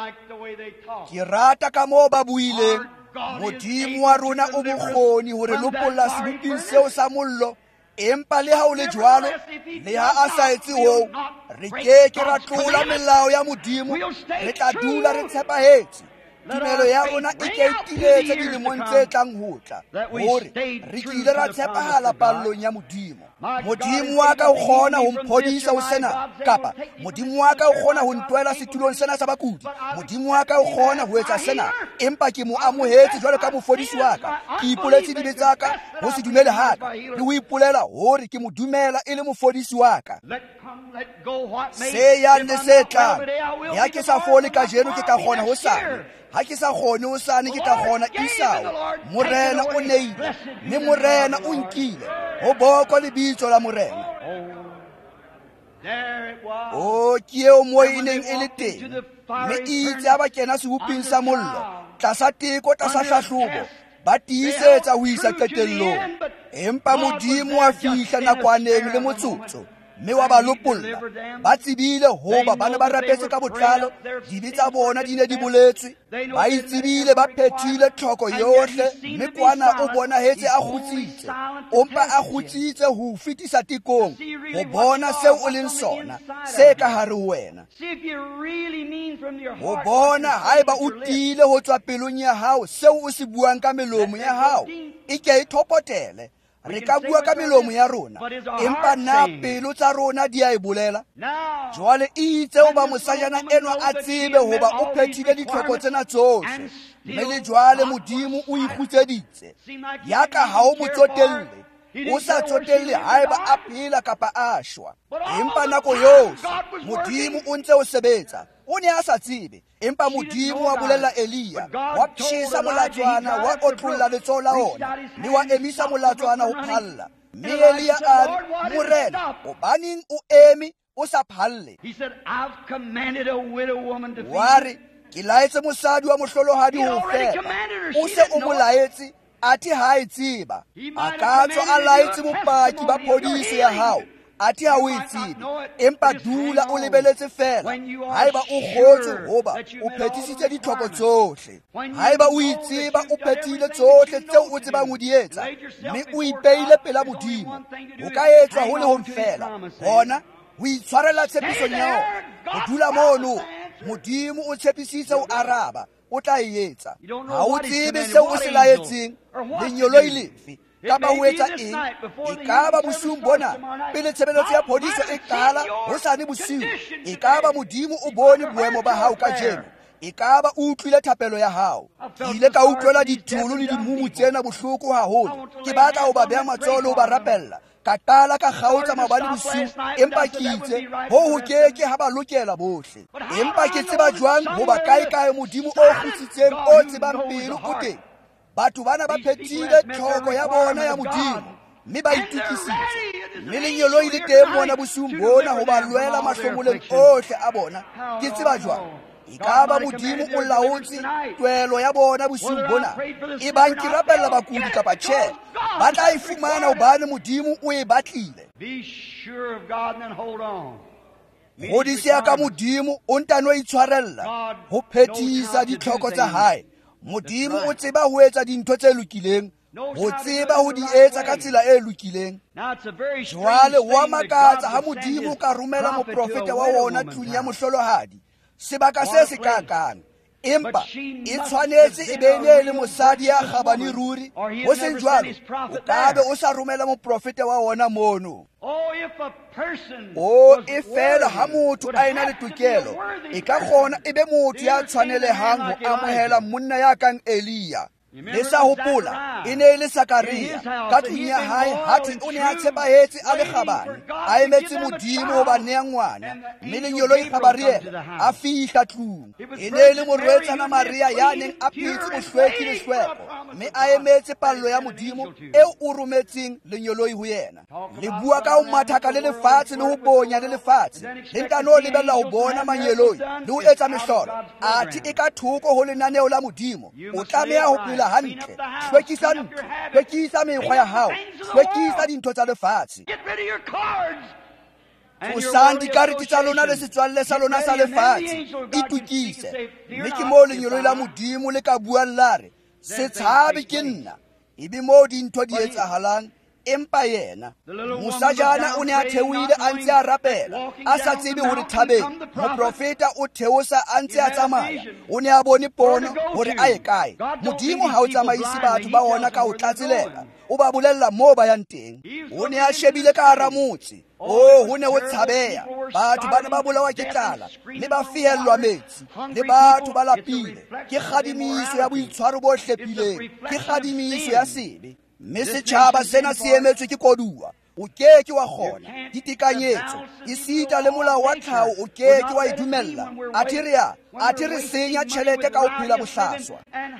Ke rata ka moo ba buileng. Modimo wa rona o bokgoni hore lopolla sebuping seo sa mollo, empa le ha o le jwalo, le ha a sa etse hoo, re ke ra tlola melao ya Modimo, re tla dula re tshepahetse. Tumelo ya rona e ke itiletse dilemong tse tlang ho tla, hore re kile ra tshepahala pallong ya Modimo. Modimo wa ka o kgona ho mphodisa ho sena, kapa Modimo wa ka o kgona ho ntwela setulong sena sa bakudi. Modimo wa ka o kgona ho etsa sena, empa ke mo amohetse jwalo ka mofodisi wa ka. Ke ipoletse dibe tsa ka ho se dumele ha ka, le ho ipolela hore ke mo dumela e le mofodisi wa ka. Se yane se tlang, ya ke sa fole ka jeno ke tla kgona ho sane. Ha ke sa kgone ho sane ke tla kgona isao. Morena o neile, mme morena o nkile, ho bokwa lebitso la morena. O ke eo moo e neng e le teng, mme itse ha ba kena sebuping sa mollo, tlasa teko, tlasa hlahlobo, ba tiisetsa ho isa qetellong. Empa Modimo a fihla nakwaneng le motsotso, mme wa ba lopolla. Ba tsebile hoba ba ne ba rapetse ka botlalo, dibe tsa bona di ne di boletswe. Ba itsebile, ba phethile tlhoko yohle, mme kwana o bonahetse a kgutsitse. Ompa a kgutsitse ho fetisa tekong, ho bona seo o leng sona, se ka hare ho wena. Ho bona haeba o tiile ho tswa pelong ya hao, seo o se buang ka melomo ya hao, e ke e thopotele. Re ka bua ka melomo ya rona, empa na pelo tsa rona di a e bolela. Jwale itse o ba mosajana enwa a tsebe hoba o phethile ditlhoko tsena tsohle, mme le jwale Modimo o ikgutseditse. Ya ka ha o mo tsotelle, o sa tsotelle haeba a phela kapa a shwa. Empa nako yohle Modimo o ntse o sebetsa. O ne a sa tsebe, empa Modimo wa bolella Eliya, wa pshisa molatswana, wa otlolla letsoho la ona, mme wa emisa molatswana ho phalla. Mme Eliya a re, morena, hobaneng o eme o sa phalle? Wa re, ke laetse mosadi wa mohlolohadi ho fepa. O se o mo laetse, athe ha e tseba. A ka tswa a laetse bopaki ba phodiso ya hao, athe ha o e tsebe, empa dula o lebeletse fela. Haeba o kgotse hoba o phethisitse ditlhoko tsohle, haeba o itseba o phethile tsohle tseo o tsebang ho di etsa, mme o ipeile pela Modimo, ho ka etswa ho le hong fela. Hona ho itshwarela tshepisong ya ona, ho dula mono. Modimo o tshepisitse ho araba, o tla e etsa. Ha o tsebe seo o se laetseng, lenyolo e lefe, kapa ho etsa eng. E ka ba bosiung bona, pele tshebeletso ya phodiso e qala, hosane bosiu. E ka ba Modimo o bone boemo ba hao ka jeno. e ka ba o utlwile thapelo ya hao. Ke ile ka utlwela ditholo le dimumu tsena bohloko haholo. Ke batla ho ba beha matsoho le ho ba rapella. Ka qala ka kgaotsa maobane bosiu, empa ke itse ho keke ha ba lokela bohle. Empa ke tseba jwang ho ba kae Modimo o kgutsitseng o tsebang pelo o teng. Batho bana ba phethile tlhoko ya bona ya Modimo, mme ba itukisitse. Mme lenyolo ile teng mona bosiung bona ho ba lwela mahlomoleng ohle a bona. Ke tseba jwang e ka ba Modimo o laotse twelo ya bona bosiung bona. E bang ke rapella bakudi kapa tjhe, ba tla e fumana hobane Modimo o e batlile. Godisa ka Modimo o ntano itshwarella ho phethisa ditlhoko tsa hae. Modimo o tseba ho etsa dintho tse lokileng, ho tseba ho di etsa ka tsela e lokileng. Jwale wa makatsa ha Modimo ka romela moprofeta wa wona tlung ya mohlolohadi sebaka se se kakang, empa e tshwanetse e be le mosadi ya kgabane ruri. Ho seng jwalo o ka be o sa romela moprofeta wa wona mono. E fela ha motho a ena le tokelo, e ka kgona e be motho ya tshwanelehang ho amohela monna ya kang Eliya. Le sa hopola e ne le Zakaria ka tlung ya hae, hati o ne a tshepahetse a le kgabane, a emetse Modimo ho ba nea ngwana. Mme lenyolo e kgabariela a fihla tlung. E ne le morwetsana Maria ya neng a phetse bohlweki le hlweko, mme a emetse pallo ya Modimo eo o rometseng lenyoloi ho yena. Le bua ka ho mathaka le lefatshe le ho bonya le lefatshe, le ntano lebella ho bona manyeloi le ho etsa mehlolo. Athe e ka thoko ho lenaneo la Modimo. O tlameha ho phela hantle, hlwekisa ntlo, hlwekisa mekgwa ya hao, hlwekisa dintho tsa lefatshe. Tlosang dikarete tsa lona le setswalle sa lona sa lefatshe, itukise. Mme ke moo lenyolo la Modimo le ka buang lare, se tshabe ke nna. Ebe moo dintho di etsahalang, empa yena mosajana o ne a theohile a ntse a rapela, a sa tsebe hore thabeng moprofeta o theosa a ntse a tsamaya. O ne a bone pono hore a ye kae. Modimo ha o tsamaise batho ba ona ka ho tlatselela, o ba bolella moo ba yang teng. O ne a shebile ka hara motse, ho ne ho tshabeha. Batho ba ne ba bolawa ke tlala, le ba fihellwa metsi, le batho ba lapile. Ke kgadimiso ya boitshwaro bo hlepileng, ke kgadimiso ya sebe. Mme setjhaba sena se emetswe ke koduwa. O keke wa kgona ditekanyetso, esita le molao wa tlhaho o keke wa idumella. Athe re senya tjhelete ka ho phela bohlaswa,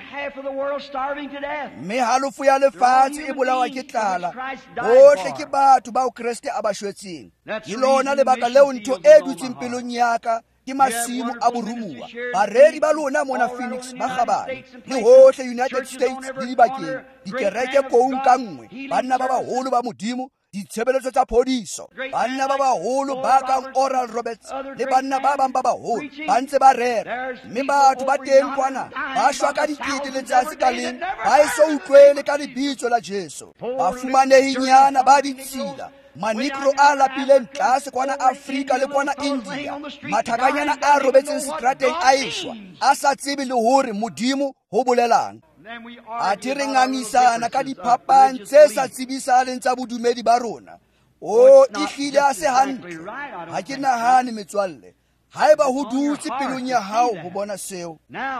mme halofo ya lefatshe e bolawa ke tlala. Bohle ke batho bao Kriste a ba shwetseng. Ke lona lebaka leo ntho e dutseng pelong ya ka ke masimo a borumuwa. Baredi ba lona mona Phoenix ba kgabane, le hohle United States le dibakeng, dikereke koung ka nngwe, banna ba baholo ba Modimo, ditshebeletso tsa phodiso, banna ba baholo ba kang Oral Roberts le banna ba bang ba baholo ba ntse ba rera. Mme batho ba teng kwana ba shwa ka dikete letsatsi ka leng, ba e so utlwele ka lebitso la Jesu. Ba fumanehinyana ba ditshila, manikro a lapileng tlase kwana Afrika le kwana India, mathakanyana a robetseng strateng a eshwa, a sa tsebe le hore Modimo ho bolelang. Athe re ngangisana ka diphapang tse sa tsibisahaleng tsa bodumedi ba rona. Ehlile a se hantle. Ha ke nahane metswalle, haeba ho dutse pelong ya hao ho bona seo.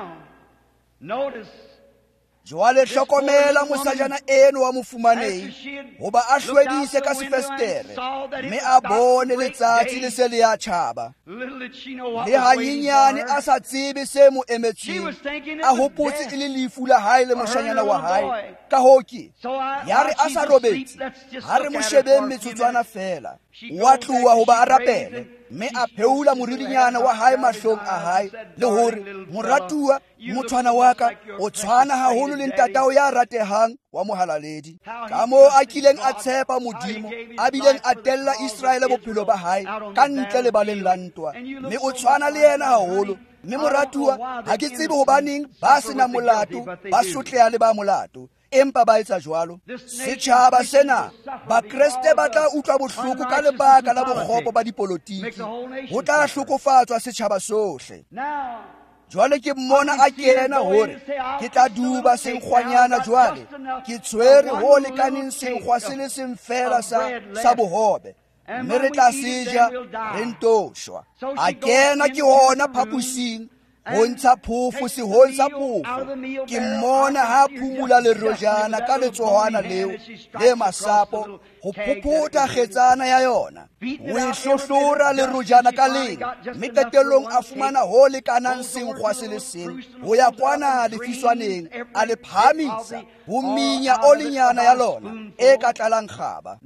Jwale hlokomela mosajana eno wa mofumanehi hoba a hlwedise ka sefestere, mme a bone letsatsi le se le ya tjhaba. Le hanyenyane a sa tsebe se mo emetseng, a hopotse e le lefu la hae le moshanyana wa hae. Ka hoke ya re a sa robetse, ha re mo shebeng metsotswana fela. Wa tloha hoba a rapele, mme a pheula moririnyana wa hae mahlong a hae, le hore moratuwa motshwana wa ka o tshwana haholo le ntatao ya ratehang wa mohalaledi. Ka moo a kileng a tshepa Modimo, a bileng a tella Israele bophelo ba hae ka ntle le baleng la ntwa, mme o tshwana le yena haholo. Mme moratuwa ha ke tsebe hobaneng ba sena molato ba sotleha le ba molato, empa ba etsa jwalo. Setjhaba sena ba Kriste ba tla utlwa bohloko ka lebaka la bokgopo ba dipolotiki. Ho tla hlokofatswa setjhaba sohle. Jwale ke mmona a kena hore ke tla duba senkgwanyana, jwale ke tshwere ho lekaneng senkgwa se le seng fela sa bohobe, mme re tla seja re ntoshwa. A kena ke hona phapusing, ho ntsha phofu sehong sa phofu ke mmona ha phumula lerojana ka letsohwana leo le masapo ho phuphuta kgetsana ya yona o e hlohlora lerojana ka leng mme qetellong a fumana ho lekanang senkgwa se le seng ho ya kwana lefiswaneng a le phamisa ho minya olinyana ya lona e ka tlalang kgaba.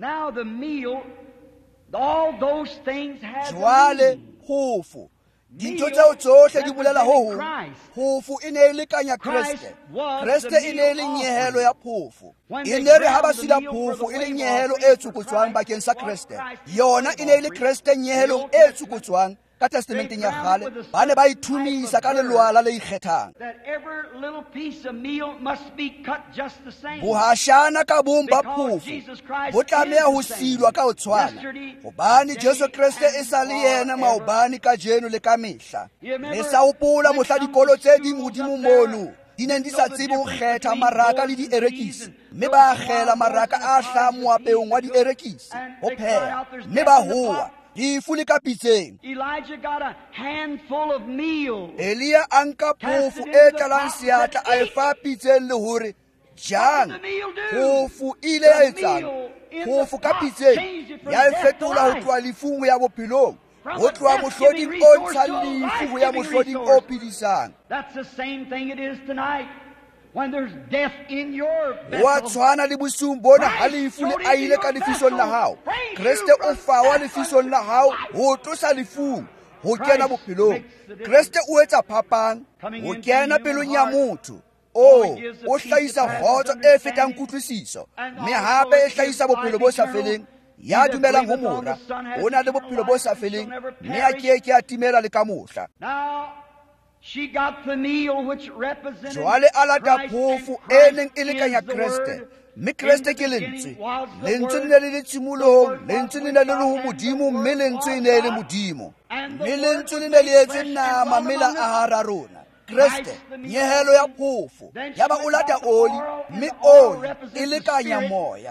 Jwale phofu dintho tseo tsohle di bolela ho phofu e ne e lekanya Kriste. Kriste e ne e le nyehelo ya phofu. E ne re ha ba sila phofu e le nyehelo e tsukutswang bakeng sa Kriste. Yona e ne e le Kriste nyehelo e tsukutswang ka testamenteng ya kgale ba ne ba ithumisa ka lelwala le ikgethang. Bohashana ka bong ba phofu bo tlameha ho silwa ka ho tshwana hobane Jesu Kriste e sa le yena maobane ka jeno le ka mehla. Le sa hopola mohla dikolo tse ding hodimo mono di neng di sa tsebe ho kgetha maraka le dierekisi mme ba akgela maraka a hlahang moapeong wa dierekisi ho pheha mme ba hoa difu le ka pitseng. Elia a nka phofu e tlalang seatla a e fa pitseng le hore jang phofu ile ya etsang phofu ka pitseng ya e fetola ho tloha lefung ya bophelong ho tloha mohloding o ntshang lefu ho ya mohloding o phedisang. Wa tshwana le bosung bona ha lefu le a ile ka lefisong la hao. Kriste o fawa lefisong la hao ho tlosa lefung ho kena bophelong. Kriste o etsa phapang ho kena pelong ya motho. O hlahisa kgotso e fetang kutlwisiso mme hape e hlahisa bophelo bo sa feleng. Ya dumelang ho mora o na le bophelo bo sa feleng mme a ke a timela le ka mohla. Jwale a lata phofu e neng e lekanya Kriste mme Kriste ke lentswe. Lentswe le ne le le tshimolohong, lentswe le ne le le ho Modimo mme lentswe e ne le Modimo mme lentswe le ne le etse nama mme la ahara rona. Kriste nyehelo ya phofu ya ba o lata oli mme oli e lekanya moya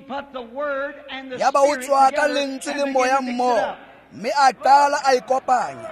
ya ba o tswaka lentswe le moya mmoho mme a qala a ikopanya.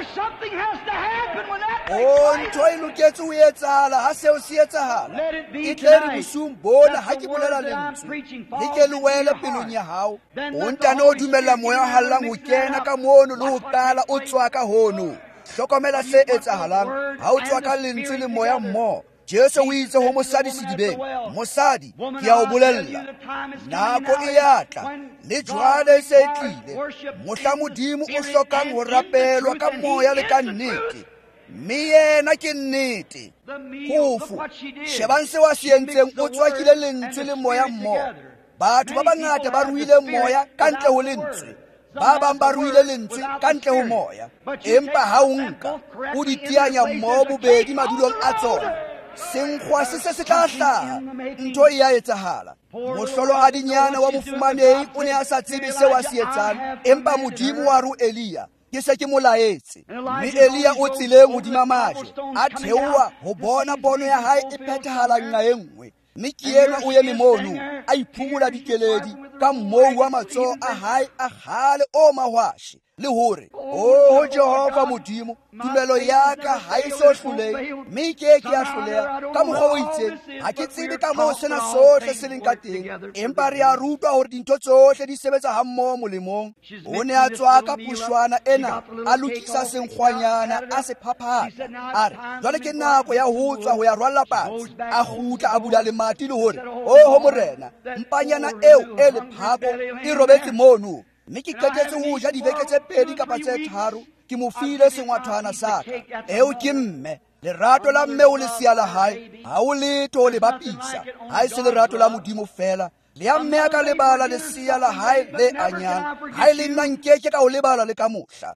Ntho e loketse ho etsahala ha seo se etsahala. E tle re bosung bona ha ke bolela lentswe le ke le wele pelong ya hao o ntano o dumella moya hallang ho kena ka mono le ho qala o tswaka hono. Hlokomela se etsahalang ha o tswaka lentswe le moya mmoho. Jesu o itse ho mosadi sedibeng, mosadi ke a o bolella nako e yatla le jwale se tlile mohla Modimo o hlokang ho rapelwa ka moya le ka nnete mme yena ke nnete. Phofu shebang se wa se entseng o tswakile lentswe le moya mmoho. Batho ba bangata ba ruile moya ka ntle ho lentswe, ba bang ba ruile lentswe ka ntle ho moya. Empa ha o nka o di tianya mmoho bobedi madulong a tsona senkgwa se tla hlaha ntho e ya etsahala. Mohlolohadinyana wa mofumanehi o ne a sa tsebe seo a se etsang empa Modimo wa ru Elia ke se ke molaetse mme Elia o tsileng hodima maje a theoha ho bona pono ya hae e phethahala nqa e nngwe mme ke yena o eme mono a iphumula dikeledi ka mmou wa matsoho a hae a kgale o mahwashe le hore ho Jehova Modimo tumelo ya ka ha e so hlolehe mme ke a hloleha ka mokgwa o itseng. Ha ke tsebe ka moo sena sohle se leng ka teng empa re a rutwa hore dintho tsohle di sebetsa hammoho molemong. O ne a tswaka pushwana ena a lokisa senkgwanyana a se phaphata a re jwale ke nako ya ho tswa ho ya rwalla patsi a kgutla a bula lemati le hore ho morena mpanyana eo e lephako e robetse mono mme ke qetetse ho ja dibeke tse 2 kapa tse 3 ke mo file sengwathwana sa ka eo ke mme. Lerato la mme o le sia la hae ha o letho le bapisa ha e se lerato la Modimo fela le ya mme a ka lebala le sia la hae le anyang ha e le nna nkeke ka o lebala le ka mohla.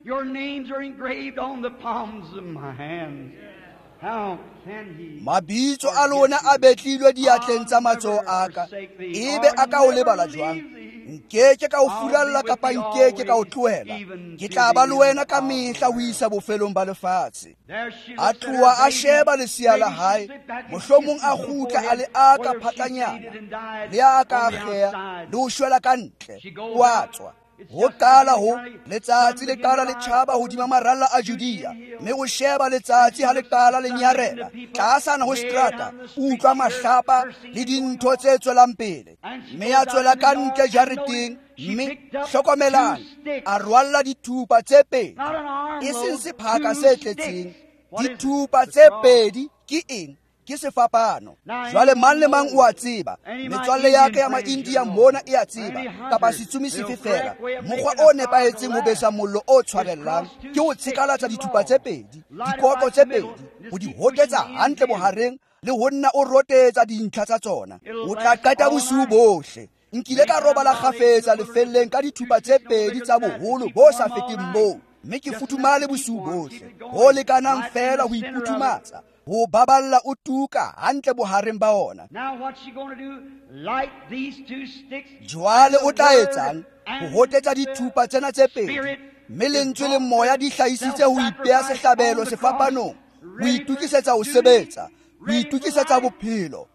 Mabitso a lona a betlilwe diatleng tsa matsoho a ka ebe a ka o lebala jwang? Nkeke ka o furalla kapa nkeke ka o tlohela. Ke tla ba le wena ka mehla ho isa bofelong ba lefatshe. A tloha a sheba lesia la hae mohlomong a kgutla a le aka phatlanyana le a ka akgeha le ho shwela ka ntle wa tswa ho qala ho letsatsi le qala le tjhaba hodima maralla a Judea, mme o sheba letsatsi ha le qala le nyarela tlasana ho strata, utlwa mahlapa le dintho tse tswelang pele, mme a tswela ka ntle jareteng, mme hlokomelang a rwalla dithupa tse pedi, e seng sephaka se tletseng. Dithupa tse pedi ke eng? Ke sefapano. Jwale mang le mang o a tseba, metswalle ya ka ya ma-India mona e a tseba, kapa setsumi sefe fela, mokgwa o nepahetseng ho besa mollo o tshwarellang ke ho tshekalatsa dithupa tse pedi, dikotlo tse pedi, ho di hotetsa hantle bohareng le ho nna o rotetsa dintlha tsa tsona. O tla qeta bosiu bohle. Nkile ka robala kgafetsa lefelleng ka dithupa tse pedi tsa boholo bo sa feteng moo, mme ke futhumale bosiu bohle, ho lekanang fela ho iputhumatsa, ho baballa o tuka hantle bohareng ba ona. Jwale o tla etsang? Ho hotetsa dithupa tsena tse pedi, mme lentswe le moya di hlahisitse ho ipeha sehlabelo sefapanong, ho itukisetsa ho sebetsa, ho itukisetsa bophelo.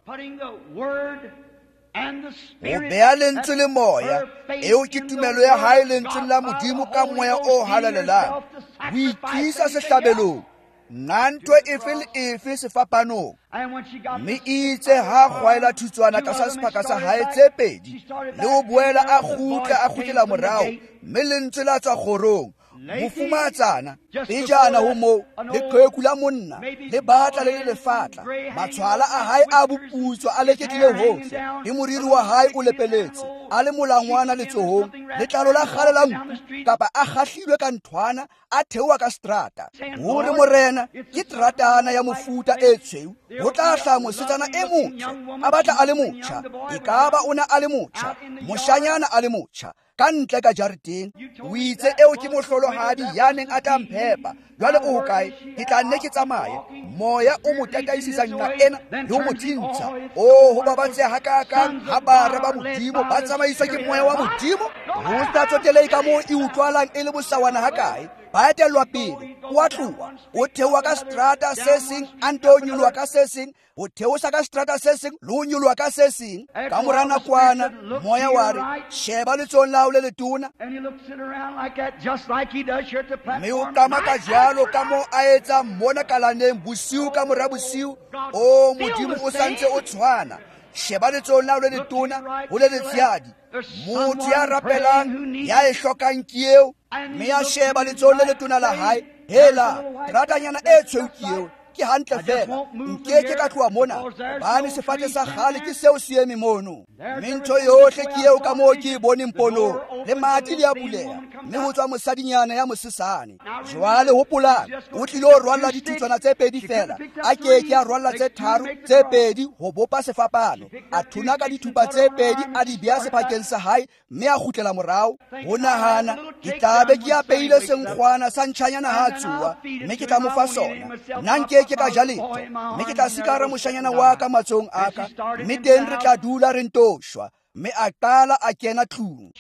Ho beha lentswe le moya, eo ke tumelo ya hae lentsweng la Modimo ka moya o halalelang, ho itlisa sehlabelong, nanto efe le efe sefapanong. Mme itse ha kgwaela thutswana tlasa sephaka sa hae tse pedi, le ho boela a kgutlela morao, mme lentswe la tswa kgorong, mofumatsana pejana ho moo, leqheku la monna le batla le lefatla, matshwala a hae a boputswa a leketlile hohle, le moriri wa hae o lepeletse, a le molangwana letsohong, letlalo la kgale la nku, kapa a kgahlilwe ka nthwana, a theoha ka strata. Ho re morena ke tratana ya mofuta e tshweu, ho tla hlaha mosetsana e motjha, a batla a le motjha, ekaba o na a le motjha, moshanyana a le motjha, ka ntle ka jareteng. O itse eo ke mohlolohadi ya neng a tla mphepa. Jwale o hokae? Ke tla nne ke tsamaye, moya o mo tataisisa nqa ena le ho mo thintsha. Ho babatseha hakakang ha bara ba Modimo ba tsamaiswa ke moya wa Modimo. Ho tla tsotelei ka moo e utlwalang e le bosawana hakae. Ba etellwa pele, o a tloha, o theoha ka strata se seng, a nto o nyoloha ka se seng, o theosa ka strata se seng, le ho nyoloha ka se seng. Ka mora nakwana, moya wa re, sheba letsohong la hao le letona. Mme o qama ka jalo ka moo a etsang mona kalaneng bosiu ka mora bosiu. O Modimo o santse o tshwana. Sheba letsohong la hao le letona, ho le letshehadi. Motho ya rapelang, ya e hlokang ke eo, mme a sheba letsohong le letona la hae. Hela, ratanyana e tshweu ke eo, ke hantle fela, nkeke ka tloha mona, hobane sefate sa kgale ke seo se eme mono. Mme ntho yohle ke eo ka moo ke e boneng ponong, le mati le a buleha, mme ho tswa mosadinyana ya mosesane. Jwale hopolang, o tlile ho rwalla dithutswana tse pedi fela, a keke a rwalla tse tharo, tse pedi ho bopa sefapano. A thuna ka dithupa tse pedi, a di beha sephakeng sa hae, mme a kgutlela morao. Ho nahana, ke tla be ke apeile senkgwana sa ntjhanyana ha tsuwa, mme ke tla mo fa sona. Nna nkeke ka ja letho, mme ke tla sikara moshanyana wa ka matsohong a ka, mme teng re tla dula re ntoshwa. Mme a qala a kena tlung.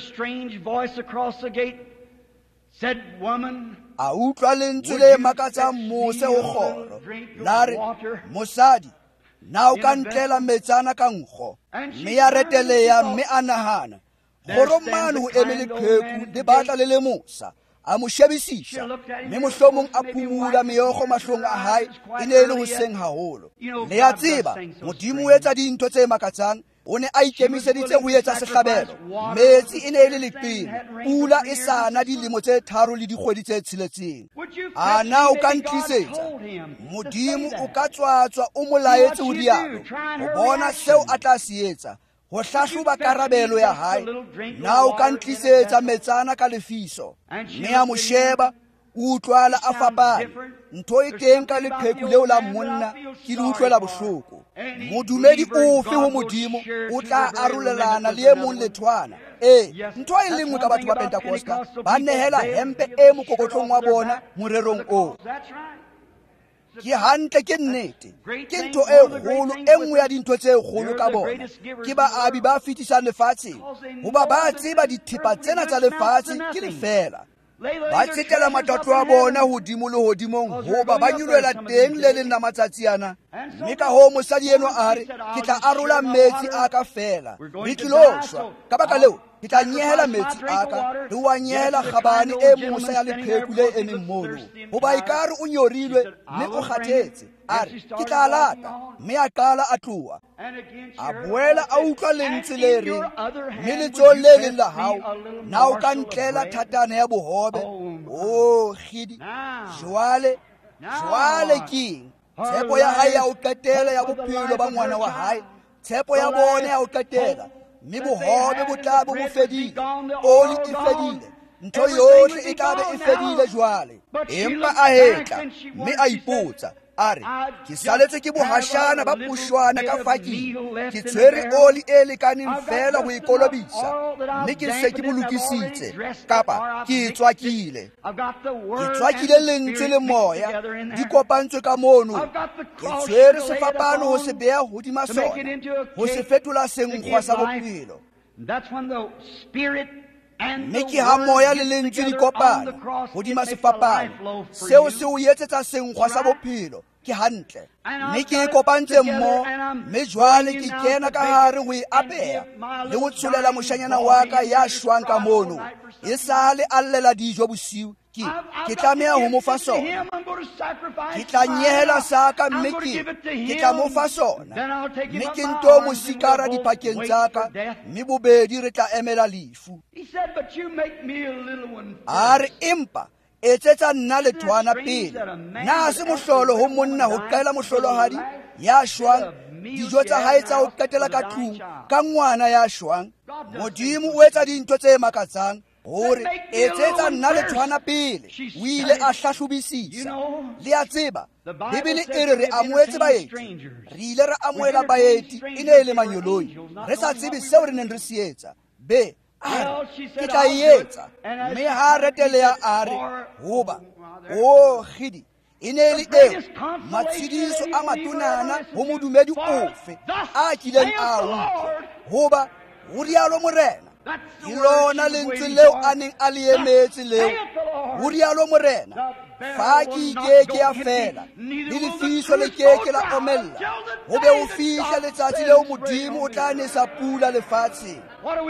A utlwa lentswe le makatsang mose ho kgoro, la re, mosadi, na o ka ntlela metsana ka nkgo. Mme ya reteleha, mme a nahana, kgorong mane ho eme leqheku le batla le le mosa. A mo shebisisa, mme mohlomong a phumula meokgo mahlong a hae, e ne le hoseng haholo. Le a tseba, Modimo o etsa dintho tse makatsang. O ne a ikemiseditse ho etsa sehlabelo. Metsi e ne le leqeme, pula e sana dilemo tse 3 le dikgwedi tse 6. Ana o ka ntlisetsa? Modimo o ka tswatswa o molaetse ho dialo, ho bona seo a tla se etsa, ho hlahloba karabelo ya hae. Na o ka ntlisetsa metsana ka lefiso? Mme a mo sheba, utlwala a fapane. Ntho e teng ka leqheku leo la monna, ke le utlwela bohloko. Modumedi ofe ho Modimo o tla arolelana le e mong lethwana. Ntho e le nngwe ka batho ba Pentecosta, ba nehela hempe e mokokotlong wa bona morerong o. Ke hantle, ke nnete, ke ntho e kgolo, e nngwe ya dintho tse kgolo ka bona. Ke baabi ba fetisang lefatsheng, hoba ba tseba dithepa tsena tsa lefatshe ke lefela. Ba tsetela mathatlo a bona hodimo le hodimong, hoba ba nyoloela teng le leng la matsatsi ana mme ka hoo mosadi eno a re ke tla arola metsi a ka fela le tlilo shwa ka baka leo ke tla nyehela metsi a ka le wa nyehela kgabane e mosa ya lepheku le emeng mono goba e ka re o nyorilwe mme o kgathetse a re ke tla lata mme a qala a tloa a boela a utlwa lentswe le reng mme letsohong le leng la hao na o ka ntlela thatana ya bohobe o kgidi jwale keng tshepo ya hae ya o qetela ya bophelo ba ngwana wa hae tshepo ya bone ya o qetela mme bohobe bo tla bo fedile oli e fedile ntho yohle e tla be e fedile jwale empa a hetla mme a ipotsa a re ke saletse ke bohashana ba pushwana ka fakeng ke tshwere oli e lekaneng fela go ikolobisa mme ke se ke bolokisitse kapa ke tswakile lentswe le moya di kopantswe ka mono ke tshwere sefapano go se beya hodima sona go se fetola senkgwa sa bophelo mme ke ha moya le lentswe di kopana hodima sefapano seo se o etsetsa senkgwa sa bophelo ke hantle mme ke e kopantse mmo mme jwale ke kena ka hare go e apeya le go tsholela moshanyana wa ka ya shwang ka mono e sale a llela dijo bosiu ke tlameha ho mo fa sona ke tla nyehela saka mme ke tla mo fa sona mme ke nto mosikara dipakeng tsa ka mme bobedi re tla emela lefu a re empa etsetsa nna lethwana pele na se mohlolo ho monna ho qela mohlolohadi ya shwang dijo tsa hae tsa ho qetela ka tlung ka ngwana ya shwang modimo o etsa dintho tse makatsang hore etsetsa nna lethwana pele o ile a hlahlobisisa le a tseba bibele e re amoetse baeti re ile re amoela baeti e ne e le manyoloi re sa tsebe seo re neng re se etsa be ke tla etsa mme ha reteleya a re hoba o khidi e ne le eo matshidiso a matonana ho modumedi ofe a kileng a utlwa hoba ho rialo morena ke lona lentswe leo a neng a le emetse leo ho rialo morena fa ke ikeke ya fela le lefiso le keke la omella ho be ho fihla letsatsi leo modimo o tla nesa pula lefatsheng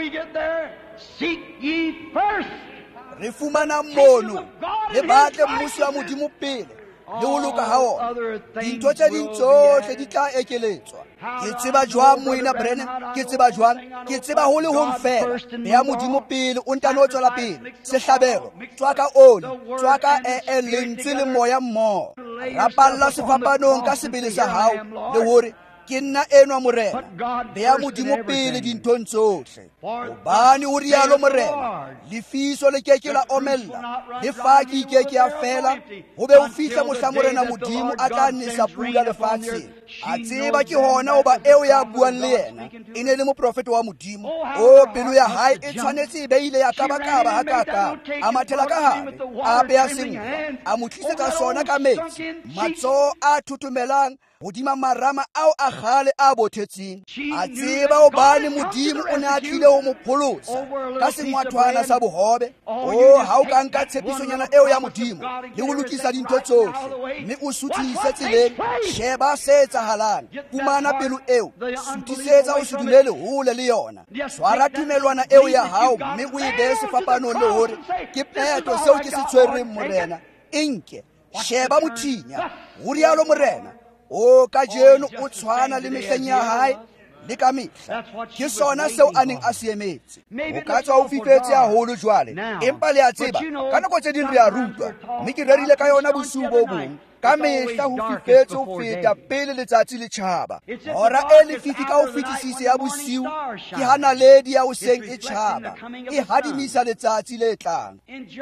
Seek ye first. Re fumana mmono le batle mmuso wa modimo pele le ho loka ha ona dintho tse ding tsohle di tla ekeletswa ke tseba jwang moina Brennan ke tseba jwang ke tseba ho le hong fela ya modimo pele o ntano tswela pele sehlabelo tswaka oli tswaka lentswe le moya mmoho rapalla sefapanong ka sebele sa hao le hore ke nna enwa morena beya modimo pele dinthong tsohle hobane o rialo morena lefiso le keke la omella le fa ke ikeke ya fela ho be ho fihla mohla morena modimo a tla nesa pula lefatsheng a tseba ke hona hoba eo ya buang le yena e ne le moprofeta wa modimo o pelo ya hae e tshwanetse e beile ya kabakaba hakaka a mathela ka hare a beya sengwa a mo tlisetsa sona ka metsi matsoho a thuthumelang hodima marama ao a kgale a bothetseng a tseba hobane modimo o ne a tlile ho mo pholosa ka sengwathwana sa bohobe ha o ka nka tshepisonyana eo ya modimo le ho lokisa dintho tsohle mme o suthise tseleng sheba se etsahalang fumana pelo eo suthisetsa o se dumele hole le yona tshwara tumelwana eo ya hao mme o e behe sefapanong le hore ke pheto seo ke se tshwereng morena enke sheba mothinya ho rialo morena o kajeno o tshwana le mehleng ya hae le ka mehla ke sona seo a neng a se emetse o ka tswa o fifetse haholo jwale empa le a tseba ka nako tse ding re a rutwa mme ke rerile ka yona bosiu bo bong ka mehla ho fifetse ho feta pele letsatsi le tjhaba hora e lefifi ka ho fetisisa ya bosiu ke ha naledi ya hoseng e tjhaba e hadimisa letsatsi le tlang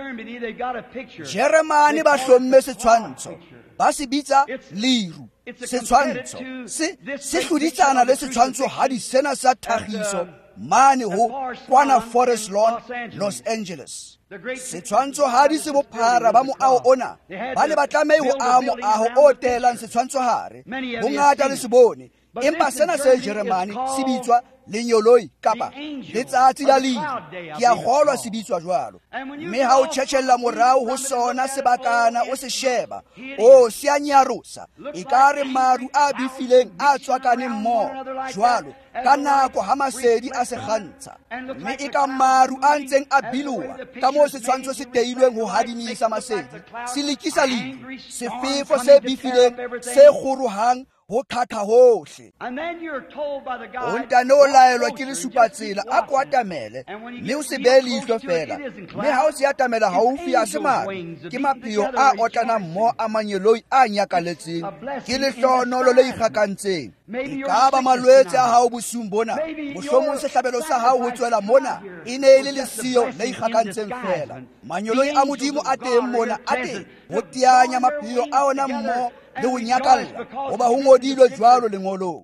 Jeremane ba hlomme setshwantsho ba se bitsa liru setshwantsho se hloditsana le setshwantsho ha di sena sa tlhagiso mane ho kwana Forest Lawn Los Angeles setshwantsho ha di se bophara ba moaho ona ba le batlamei ho aha moaho o telang setshwantsho hare bongata le se bone empa sena se Jeremane se bitswa lenyoloi kapa letsatsi la leru ke a kgolwa se bitswa jwalo mme ha o tjhetjhella morao ho sona sebakana o se sheba o se a nyarosa ekare maru a bifileng a tswakaneng mmoho jwalo ka nako ha masedi a se kgantsha mme e ka maru a ntseng a biloa ka moo setshwantsho se teilweng ho hadimisa masedi se lekisa leru sefefo se bifileng se kgorohang ho qhaqha hohle o ntano laelwa ke lesupatsela a ko atamele mme o se behe leihlo fela mme ha o se atamela haufi a se maru ke mapheo a otlanang mmoho a manyeloi a nyakaletseng ke lehlonolo le ikgakantseng e ka ba malwetse a hao bosung bona mohlomong sehlabelo sa hao ho tswela mona e ne e le lesio le ikgakantseng fela manyeloi a modimo a teng mona a teng ho teanya mapheo a ona mmoho le ho nyakalla hoba ho ngodilwe jwalo lengolong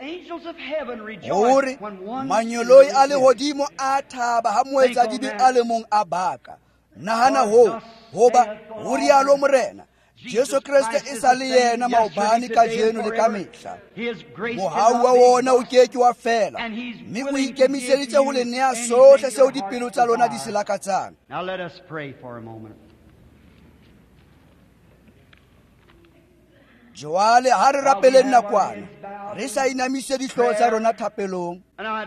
hore manyeloi a lehodimo a thaba ha moetsadibi a le mong a baka nahana ho hoba ho rialo morena Jesu Kriste e sa le yena maobane ka jeno le ka mehla mohau wa wona o keke wa fela mme o ikemiseditse ho le nea sohle seo dipelo tsa lona di se lakatsang. Now let us pray for a moment. Joale ha re rapeleng nakwana re sa inamise dihlooho tsa rona thapelong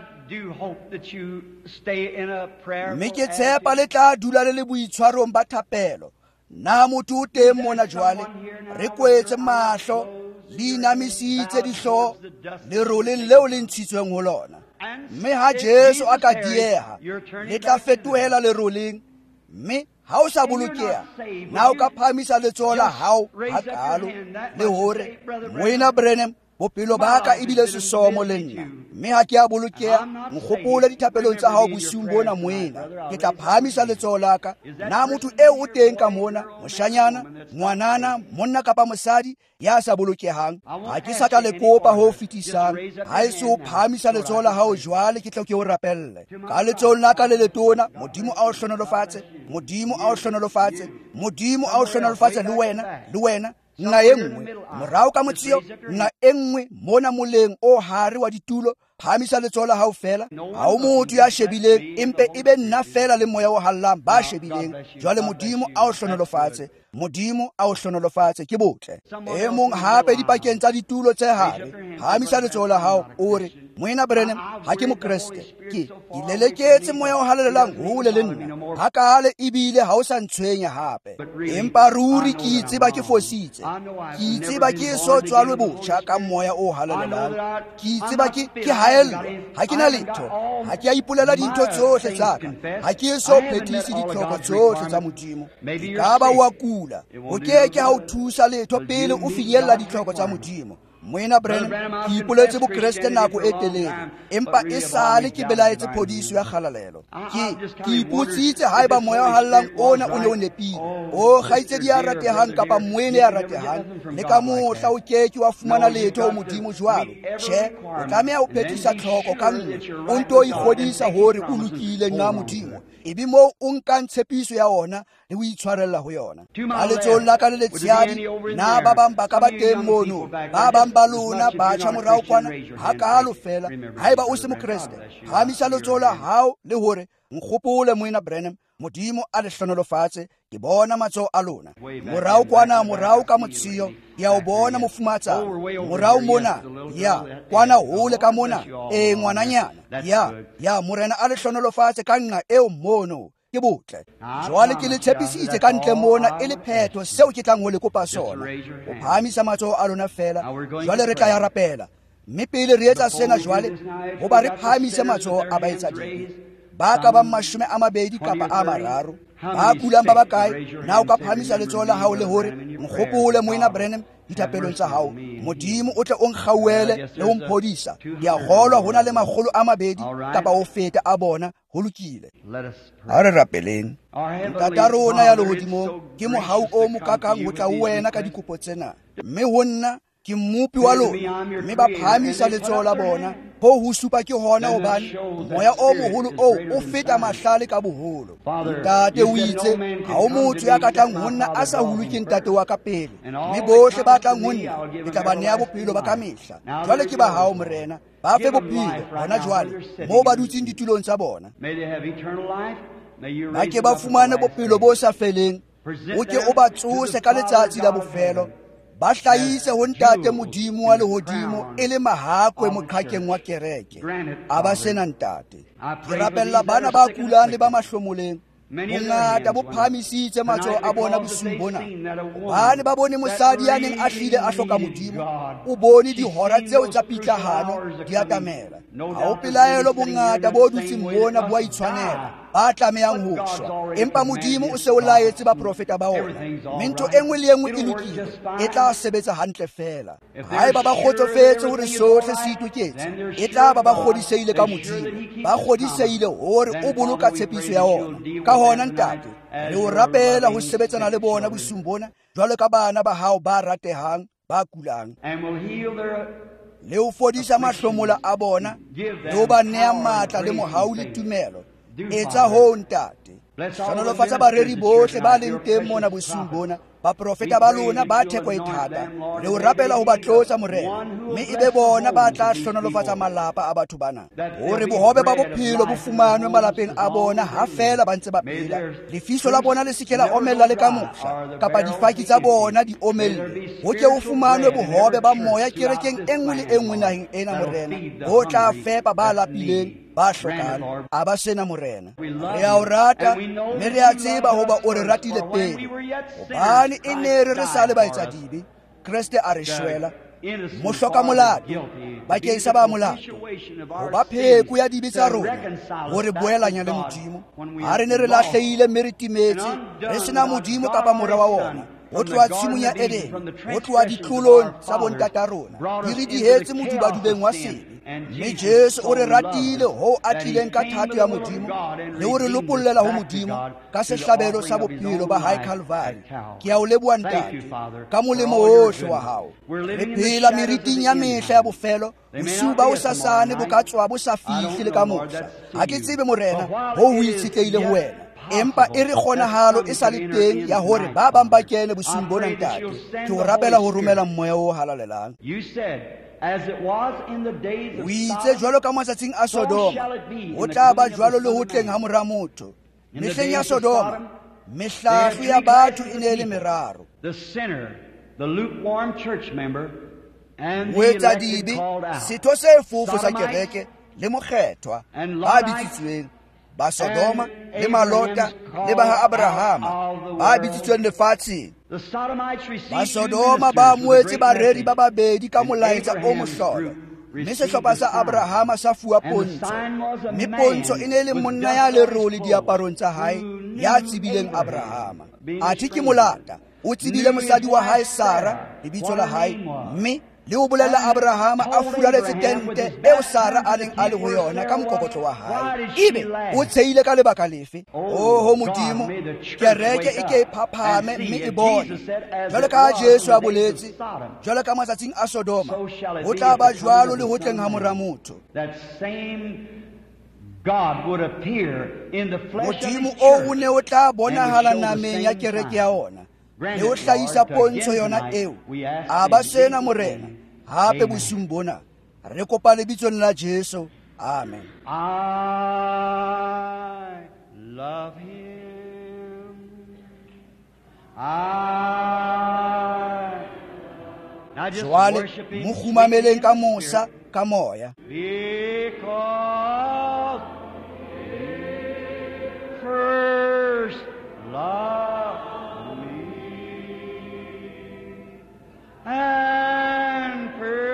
mme ke tshepa le tla dula le le boitshwarong ba thapelo na motho o teng mona jwale re kwetse mahlo le inamisitse dihlooho leroleng leo le ntshitsweng ho lona mme ha Jesu a ka dieha le tla fetohela leroleng mme ha o sa bolokeha na o ka phamisa letsoho la hao hakalo le hore moena Branham bophelo ba ka ebile sesomo le nna mme ha ke a bolokeha nkgopole dithapelong tsa hao bosiung bona moena ke tla phamisa letsoho la ka na motho eo o teng ka mona moshanyana ngwanana monna kapa mosadi ya sa bolokehang ha ke sa tla le kopa ho fetisang ha e so phamisa letsoho la hao jwale ke tla ke o rapelle ka letsoho la ka le letona modimo a o hlonolofatse modimo a o hlonolofatse modimo a o hlonolofatse le wena nna engwe morao ka motsio nna engwe mona moleng o hare wa ditulo phamisa letsoho la hao fela ha o motho ya shebileng empe ebe nna fela le moya o hallang ba shebileng jwale modimo a o hlonolofatse modimo a o hlonolofatse ke botle e mong hape dipakeng tsa ditulo tse hare phamisa letsoho la hao o re moena Branham ha ke mokreste ke ileleketse moya o halalelang hole le nna hakale ebile ha o sa ntshwenya hape empa ruri ke itseba ke fositse ke itseba ke so tswalwe botjha ka moya o halalelang ke itseba ke haella ha ke na letho ha ke a ipolela dintho tsohle tsa ka ha ke so phethise ditlhoko tsohle tsa modimo ka ba wa kula o keke ha o thusa letho pele o finyella ditlhoko tsa modimo moena Branham ke ipoletse bokreste nako e telele empa e sale ke belaetse phodiso ya kgalalelo ke iputsitse haeba moya o hallang ona o ne o nepile o kgaitsedi ya ratehang kapa moene ya ratehang le ka mohla o keke wa fumana letho ho modimo jwalo she o tlameha o phethisa tlhoko ka nngwe o nto ikgodisa hore o lokile nga modimo ebi mo o nkang tshepiso ya ona le o itshwarella ho yona ka letsoho la ka le letshehadi na ba bang ba ka ba teng mono ba bang ba lona ba tjha morao kwana hakalo fela haeba o se mokreste phamisa letsoho la hao le hore nkgopole moena Branham modimo a le hlonolofatse ke bona matsoho a lona morao kwana morao ka motsio ya o bona mofumatsa morao mona ya kwana hole ka mona ngwananyana ya morena a le hlonolofatse ka nqa eo mono ke botle jwale ke le tshepisitse ka ntle mona e le phetho seo ke tlang ho le kopa sona o phamisa matsoho a lona fela jwale re tla ya rapela mme pele re etsa sena jwale ho ba re phamise matsoho a baetsadi ba ka ba 20 kapa a mararo ba kulang ba bakae na o ka phamisa letsoho la hao le hore nkgopole moena Branham dithapelong tsa hao modimo o tle o nkgauele le o mphodisa ke a kgolwa hona le 200 kapa o feta a bona ho lokile ha re rapeleng ntata rona ya lehodimo ke mohau o mokakang ho tla wena ka dikopo tsena mme ho nna ke mmupi wa lona mme ba phamisa letsoho la bona ho ho supa ke hona hobane moya o moholo o feta mahlale ka boholo. Ntate o itse ha o motho ya ka tlang ho nna a sa hulwe ke ntate wa ka pele, mme bohle ba tlang ho nna ke tla ba neha bophelo ba ka mehla. Jwale ke ba hao morena, ba fe bophelo hona jwale moo ba dutseng ditulong tsa bona, ba ke ba fumane bophelo bo sa feleng. O ke o ba tsose ka letsatsi la bofelo, ba hlahise ho ntate Modimo wa lehodimo e le mahakwe moqhakeng wa kereke. A ba sena ntate. Ke rapella bana ba kulang le ba mahlomoleng, bongata bo phamisitse matsoho a bona bosung bona. Bane ba bone mosadi ya neng a hlile a hloka Modimo, o bone dihora tseo tsa pitlahano di atamela. Ha o pelaelo bongata bo dutseng mona bo a itshwanela, ba tlamehang ho shwa, empa Modimo o se o laetse ba profeta ba ona. Ntho e nngwe le e nngwe e lokile, e tla sebetsa hantle fela. Haeba ba kgotsofetse hore sohle se itoketse, e tla ba kgodiseile ka Modimo, ba kgodiseile hore o boloka tshepiso ya ona. Ka hona ntate, re o rapela ho sebetsana le bona bosung bona jwalo ka bana ba hao ba ratehang ba kulang, le ho fodisa mahlomola a bona le ho ba neha matla le mohau le tumelo. Etsa ho ntate. Hlonolofatsa bareri bohle ba leng teng mona bosung bona, ba profeta ba lona ba theko e thata, le ho rapela ho ba tlotsa morena, mme e be bona ba tla hlonolofatsa malapa a batho bana, hore bohobe ba bophelo bo fumanwe malapeng a bona ha fela ba ntse ba phela. Lefiso la bona le se ke la omella le ka mohla, kapa difaki tsa bona di omelle. Ho ke ho fumanwe bohobe ba moya kerekeng e nngwe le e nngwe naheng ena morena, ho tla fepa ba lapileng ba hlokang. A ba sena morena, re a o rata mme re a tseba hoba o re ratile pele, hobane e ne re sa le baetsadibe. Kreste a re shwela mo hloka molato bakeng sa ba molato, ho ba pheko ya dibe tsa rona, ho re boelanya le Modimo. Ha re ne re lahlehile mme re timetse, re sena Modimo kapa mora wa ona, ho tloha tshimong ya Edene, ho tloha ditlolong tsa bontata rona, di re dihetse modubadubeng wa sebe. Mme Jesu o re ratile ho a tlileng ka thato ya Modimo, le ho re lopollela ho Modimo ka sehlabelo sa bophelo ba hae Calvary. Ke a o leboha ntate ka molemo ohle wa hao. Re phela meriting ya mehla ya bofelo, bosiu ba o sasane bo ka tswa bo sa fihle le ka mohla. Ha ke tsebe morena ho o itshetlehile ho wena, empa e re kgonahalo e sa le teng ya hore ba bang ba kene bosung bona ntate. Ke o rapela ho romela moya o halalelang. O itse jwalo ka matsatsing a Sodoma, ho tla ba jwalo le ho tleng ha mora motho. Mehleng ya Sodoma, mehlahlo ya batho e ne le meraro. Moetsa dibe, setho se fofo sa kereke, le mokgethwa ba bitsitsweng, ba Sodoma le Malota le ba ha Abrahama ba bitsitsweng lefatsheng. Ba Sodoma ba moetse bareri ba babedi ka molaetsa o mohlolo, mme sehlopha sa Abrahama sa fuwa pontsho, mme pontsho e ne le monna ya lerole diaparong tsa hae ya tsibileng Abrahama. Athe ke molata, o tsibile mosadi wa hae Sara lebitso la hae, mme le ho bolella Abrahama a fulaletse tente eo Sara a neng a le ho yona ka mokokotlo wa hae. Ebe o tshehile ka lebaka lefe? Ho Modimo, kereke e ke e phaphame mme e bone, jwalo ka Jesu a boletse, jwalo ka matsatsing a Sodoma, ho tla ba jwalo le ho tleng ha mora motho. Modimo o ne o tla bonahala nameng ya kereke ya ona, le ho hlahisa pontsho yona eo. A ba sena morena hape bosung bona, re kopa lebitsong la Jesu. Amen. I love him. Jwale mo khumameleng ka mosa ka moya, because first love and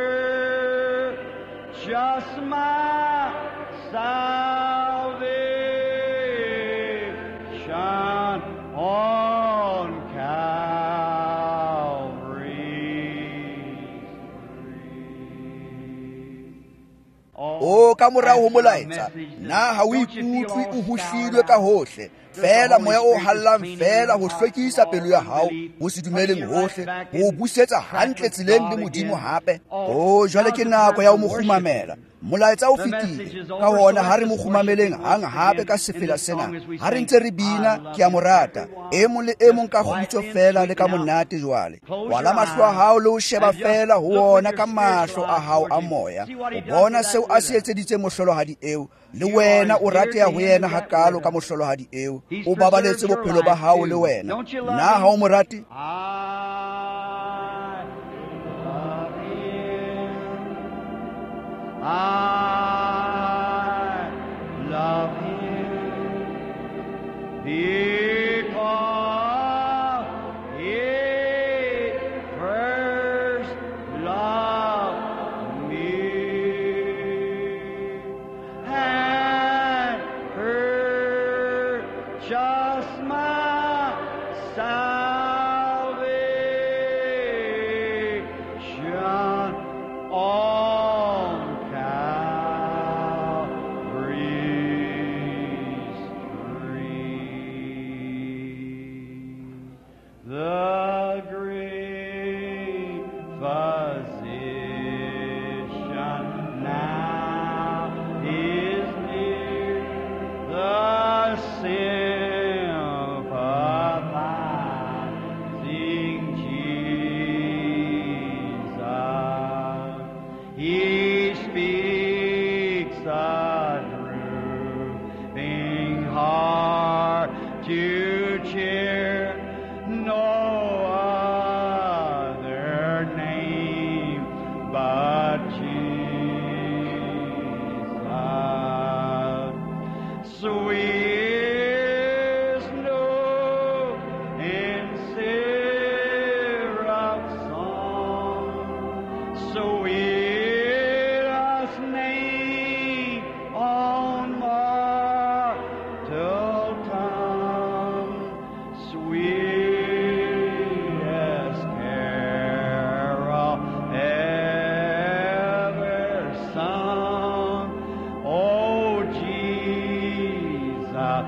purchase my salvation on Calvary's tree. O ka morao ho molaetsa, na ha o ikutlwe o huhlilwe ka hohle fela moya o hallang fela ho hlwekisa pelo ya hao ho se dumeleng hohle ho busetsa hantle tseleng le Modimo hape. O jwale ke nako ya ho mo khumamela. Molaetsa o fetile ka hona ha re mo khumameleng hang hape ka sefela sena. Ha re ntse re bina ke a morata e mong le e mong ka khutso fela le ka monate jwale. Wala mahlo a hao le o sheba fela ho ona ka mahlo a hao a moya. O bona seo a se etseditse mohlolohadi eo, le wena o rateha ho yena hakalo ka mohlolohadi eo. O babaletse bophelo ba hao le wena. Na ha o mo rate? I love him because he first loved me and purchased my salvation on Calvary's tree. The great physician now is near, the sympathizing Jesus. He speaks the drooping heart to cheer. No other name but Jesus. Sweet snow in syrup song, sweetest name on mortal tongue, sweetest carol ever sung. Oh Jesus,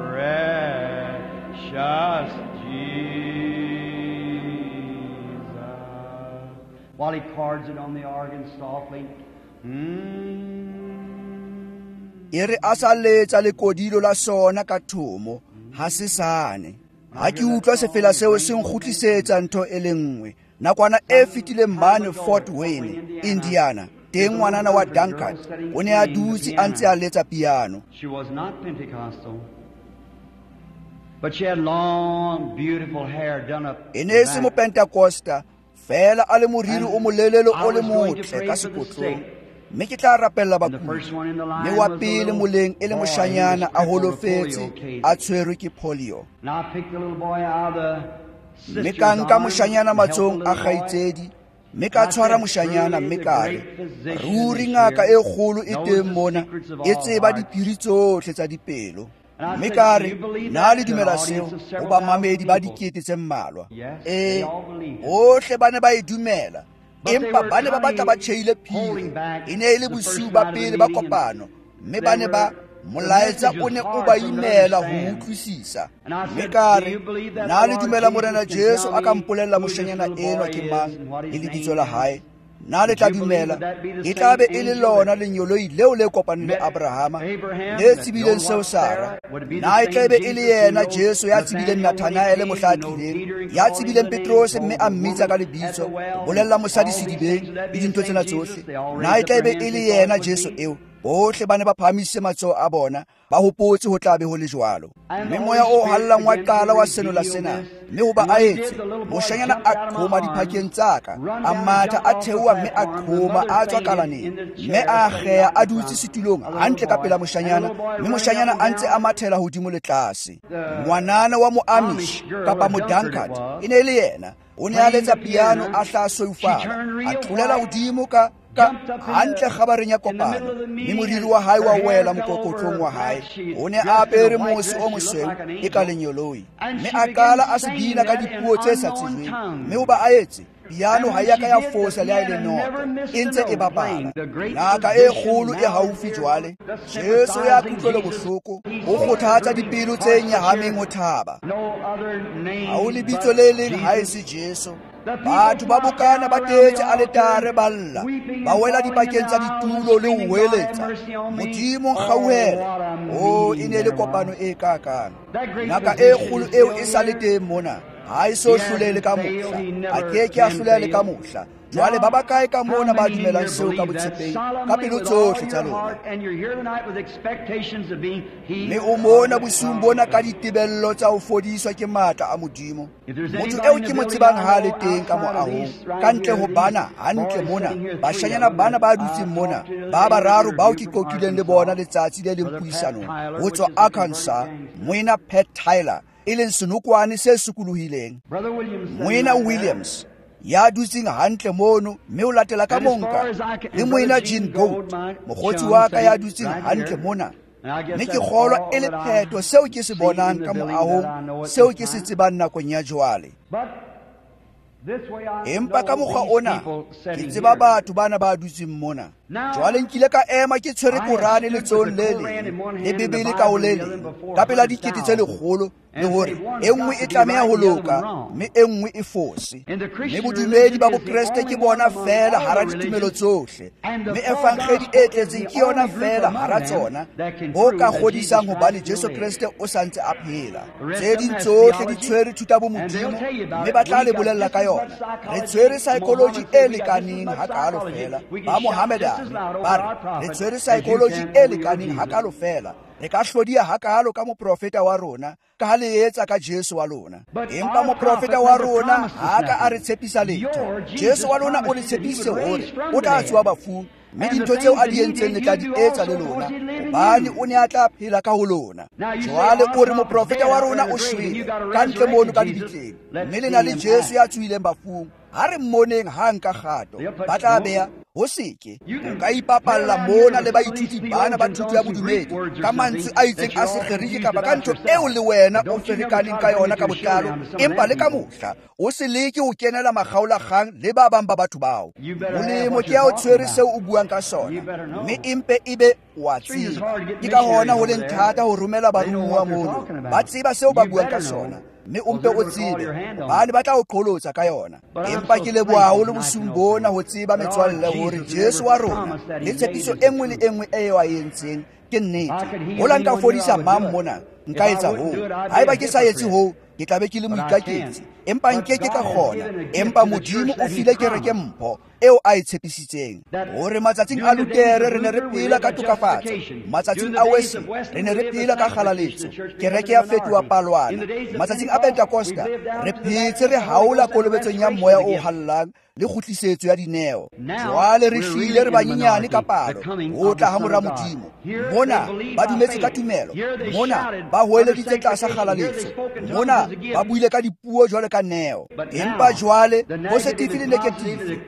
precious Jesus. While he chords it on the organ softly. Ere asaletsa le kodilo la sona ka thomo ha se sane. Ha ke utlwa sefela seo se nkgutlisetsa ntho e le nngwe. Nakwana e fetile mane Fort Wayne, Indiana. Teng ngwanana wa Duncan o ne a dutse a ntse a letsa piano. She was not Pentecostal, but she had long, beautiful hair done up. Ene se mo Pentecosta fela a le moriri o molelelo o le motle ka sekotlong. Mme ke tla rapella bakudi. Le wa pele moleng e le moshanyana a holofetse a tshwerwe ke polio. Now I picked the little boy out of the Mme ka nka moshanyana matsong a kgaitsedi, mme ka tshwara moshanyana mme ka re, ruri ngaka e kgolo e teng mona e tseba dipiri tsohle tsa dipelo. Mme ka re, na le dumela seo ho bamamedi ba dikete tse mmalwa? Ohle ba ne ba e dumela. Empa ba ne ba batla ba tjheile phiri. E ne e le bosiu ba pele ba kopano, mme ba ne ba molaetsa o ne o ba imela ho utlwisisa. Mme ka re, na le dumela Morena Jesu a ka mpolella moshanyana enwa ke mang le lebitso la hae? Na le tla dumela e tla be e le lona lenyoloi leo le kopaneng le Abrahama le tsibileng seo Sara. Na e tla be e le yena Jesu ya tsibileng Nathanaele mohla a tlileng, ya tsibileng Petrose mme a mmitsa ka lebitso, bolella mosadi sedibeng le dintho tsena tsohle. Na e tla be e le yena Jesu eo bohle ba ne ba phahamisitse matsoho a bona ba hopotse ho tla be ho le jwalo. Mme moya o hallang wa qala wa senola sena, mme ho ba a etse moshanyana a qhoma diphakeng tsaka, a matha a theoha mme a qhoma a tswa kalaneng, mme a kgeya a dutse setulong hantle ka pela moshanyana, mme moshanyana a ntse a mathela hodimo le tlase. Ngwanana wa Mo-Amish kapa Mo-Duncan e ne le yena o ne a letsa piano a hla soufala, a tlolela hodimo ka hantle kgabareng ya kopano, mme moriri wa hae wa wela mokokotlong wa hae. O ne a apere mose o mosweu e ka lenyoloi, mme a qala a se bina ka dipuo tse sa tsejweng, mme ho ba a etse piano ha ya ka ya fosa le a ile noto e ntse e bapala. Ngaka e kgolo e haufi jwale. Jesu ya kutlwelo bohloko o kgothatsa dipelo tse nyahameng ho thaba. Ha o lebitso le leng ha e se Jesu. Batho ba bokana ba tetse aletare ba lla, ba wela dipakeng tsa ditulo le ho hweletsa Modimo kgauhela. O e ne le kopano e kakang. Ngaka e kgolo eo e sa le teng mona ha e so hlolele ka mohla, a keke a hlolele ka mohla. Jwale ba bakae ka mona ba dumelang seo ka botshepehi ka pelo tsohle tsa lona. Mme o mona bosiung bona ka ditebello tsa ho fodiswa ke matla a Modimo. Motho eo ke mo tsebang ha le teng ka moahong, ka ntle ho bana hantle mona, bashanyana bana ba dutseng mona, ba bararo bao ke qoqileng le bona letsatsi le leng puisanong ho tswa Arkansas, Moena Pat Tyler, e leng senokwane se sukulohileng. Moena Williams ya dutseng hantle mono, mme o latela ka monka, le Moena Jean Goat, mokgotsi wa ka ya dutseng hantle mona. Mme ke kgolwa e le phetho seo ke se bonang ka moahong, seo ke se tsebang nakong ya jwale. Empa ka mokgwa ona ke tseba batho bana ba dutseng mona. Jwale nkile ka ema ke tshwere Korane letsohong le leng le Bebele ka ho le leng ka pela dikete tse lekgolo, le hore e nngwe e tlameha ho loka mme e nngwe e fose. Mme bodumedi ba Bokreste ke bona fela hara ditumelo tsohle, mme efangeli e tletseng ke yona fela hara tsona ho ka kgodisang hobane Jesu Kriste o santse a phela. Tse ding tsohle di tshwere thutabo Modimo, mme ba tla le bolella ka yona. Re tshwere psychology e lekaneng hakalo fela. Ba Mohamedane ba re tshwere psychology e lekaneng hakalo fela. Re ka hlodia hakalo ka moprofeta wa rona ka ha le etsa ka Jesu wa lona. Empa moprofeta wa rona ha ka a re tshepisa letho. Jesu wa lona o le tshepise hore o tla tswa bafung, mme dintho tseo a di entseng le tla di etsa le lona, hobane o ne a tla phela ka ho lona. Jwale o re moprofeta wa rona o shwele ka ntle mono ka dibitleng, mme le na le Jesu ya tswileng bafung. Ha re mmoneng ha nka kgato ba tla beha ho seke. O ka ipapalla mona le baithuti bana ba thuto ya bodumedi ka mantswe a itseng a sekgeriki kapa ka ntho eo le wena o ferekaneng ka yona ka botlalo, empa le ka mohla o se leke ho kenela makgaolakgang le ba bang ba batho bao. Molemo ke ya o tshwere seo o buang ka sona, mme empe ebe wa tseba. Ke ka hona ho leng thata ho romela baromuwa mono ba tseba seo ba buang ka sona, mme o mpe o tsebe hobane ba tla o qholotsa ka yona. Empa ke leboha haholo bosung bona ho tseba metswalle hore Jesu wa rona le tshepiso e nngwe le e nngwe e wa entseng ke nnete. Ho la nka fodisa mang mona nka etsa ho, haeba ke sa etse ho ke tla be ke le moikaketsi, empa nkeke ka kgona. Empa Modimo o file kereke mpho eo a e tshepisitseng hore matsatsing a Lutere re ne re phela ka tokafatso, matsatsing a Wesley re ne re phela ka kgalaletso, kereke ya fetoha palwana, matsatsing a Pentecosta re phetse re haola kolobetsong ya moya o hallang le kgutlisetso ya dineo. Jwale re hlile re banyenyane ka palo ho tla ha mora Modimo. Mona ba dumetse ka tumelo, mona ba hoeleditse tlasa kgalaletso, mona ba buile ka dipuo jwale ka neo. Empa jwale positive le negative,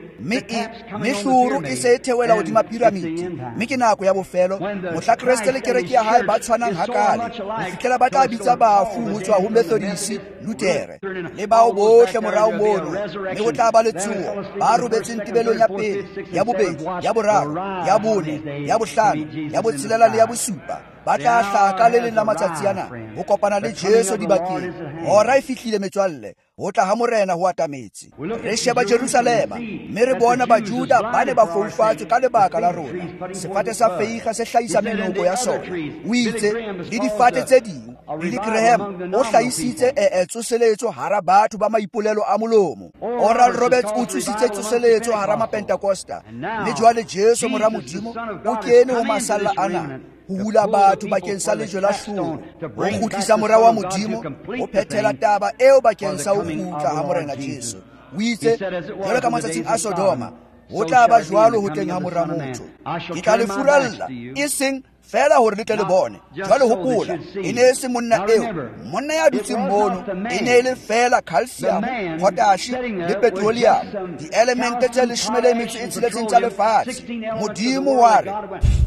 mme hluru e se thewela hodima piramidi, mme ke nako ya bofelo. Mohla Kreste le kereke ya hae ba tshwanang hakale, ho fihlela ba tla bitsa bafu ho tswa ho Methodist, Lutere le bao bohle morao mono, mme ho tla ba le tsuo ba robetseng tebelong ya pele, ya bobedi, ya boraro, ya bone, ya bohlano, ya botshelela le ya bosupa. Ba tla hlaka le leng la matsatsi ana ho kopana le Jesu dibakeng. Hora e fihlile metswalle, ho tla ha morena ho atametse. Re sheba Jerusalema, mme re bona Bajuda ba ne ba foufatswe ka lebaka la rona. Sefate sa feiga se hlahisa menoko ya sona, o itse, le difate tse ding. Billy Graham o hlahisitse tsoseletso hara batho ba maipolelo a molomo. Oral Roberts o thusitse tsoseletso hara maPentecosta. Mme jwale Jesu mora Modimo o kene ho masalla ana ho hula batho bakeng sa lejwe la hlolo, ho kgutlisa morao wa Modimo, ho phethela taba eo bakeng sa ho kgutla ha morena Jesu. O itse, jwalo ka matsatsing a Sodoma, ho tla ba jwalo ho teng ha mora motho. Ke tla le furalla, e seng fela hore le tle le bone. Jwale hopola, e ne se monna eo, monna ya dutseng mono, e ne le fela calcium, potash le petroleum, di elemente tse 16 tsa lefatshe. Modimo wa re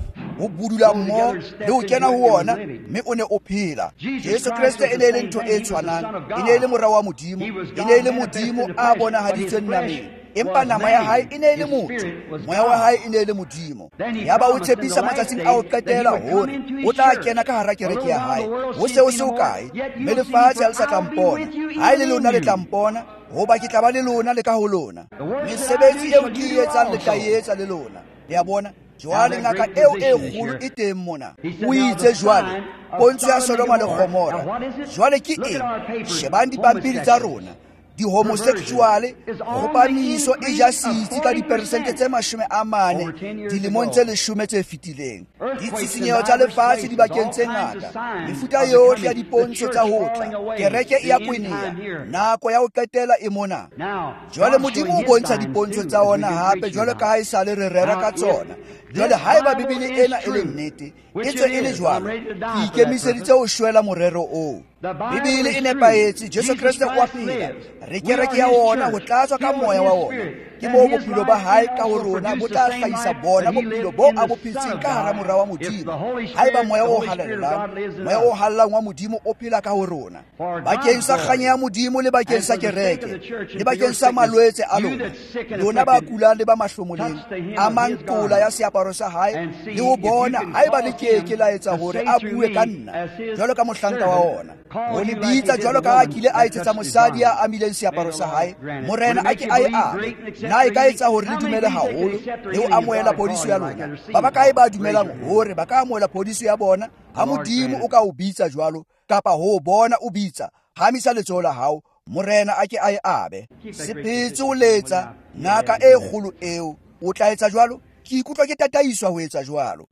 o budula mmoho le ho kena ho ona, mme o ne o phela. Jesu Kriste e ne le ntho e tshwanang, e ne le morao wa Modimo, e ne le Modimo a bonahaditsweng nameng. empa nama ya hae e ne le motho, moya wa hae e ne le Modimo. Yaba o tshepisa matsatsing a o qetela hore o tla kena ka hara kereke ya hae, ho se o se o kae, mme lefatshe le sa tla mpona, ha ile lona le tla mpona, hoba ke tla ba le lona le ka ho lona. Mesebetsi eo ke e etsang le tla e etsa le lona. Le a bona? Jwale ngaka eo e kgolo e teng mona. O itse jwale pontsho ya Sodoma le Gomora. Jwale ke eng? Shebang dipampiri tsa rona. Di-homosexuale kgopamiso e ja setsi ka diperesente tse 40 dilemong tse 10 tse fetileng. Ditshisinyeho tsa lefatshe dibakeng tse ngata, mefuta yohle ya dipontsho tsa ho tla, kereke e ya kweneha, nako ya ho qetela e mona. Jwale Modimo o bontsha dipontsho tsa ona hape jwale ka ha e sale re rera ka tsona. Jwale haeba Bibele ena e le nnete, e tswe e le jwalo, ke ikemiseditse ho shwela morero oo. Bibele e nepahetse, Jesu Kriste o a phela, re kereke ya ona ho tlatswa ka moya wa ona. Ke moo bophelo ba hae ka ho rona bo tla hlahisa bona bophelo bo a bo phetseng ka hara morao wa Modimo. Haeba moya o hallang wa Modimo o phela ka ho rona, bakeng sa kganya ya Modimo le bakeng sa kereke le bakeng sa malwetse a lona, lona ba kulang le ba mahlomoleng a manqola ya seaparo sa hae, le ho bona haeba le keke la etsa hore a bue ka nna jwalo ka mohlanka wa ona, ho le bitsa jwalo ka a kile a etsetsa mosadi ya amileng seaparo sa hae, morena a ke a e ame. Na e ka etsa hore le dumele haholo le ho amohela phodiso ya lona. Ba bakae ba dumelang hore ba ka amohela phodiso ya bona ha Modimo o ka o bitsa jwalo, kapa ho bona o bitsa hamisa letsoho la hao, morena a ke a e abe. Sephetso o letsa ngaka e kgolo eo, o tla etsa jwalo? Ke ikutlwa ke tataiswa ho etsa jwalo.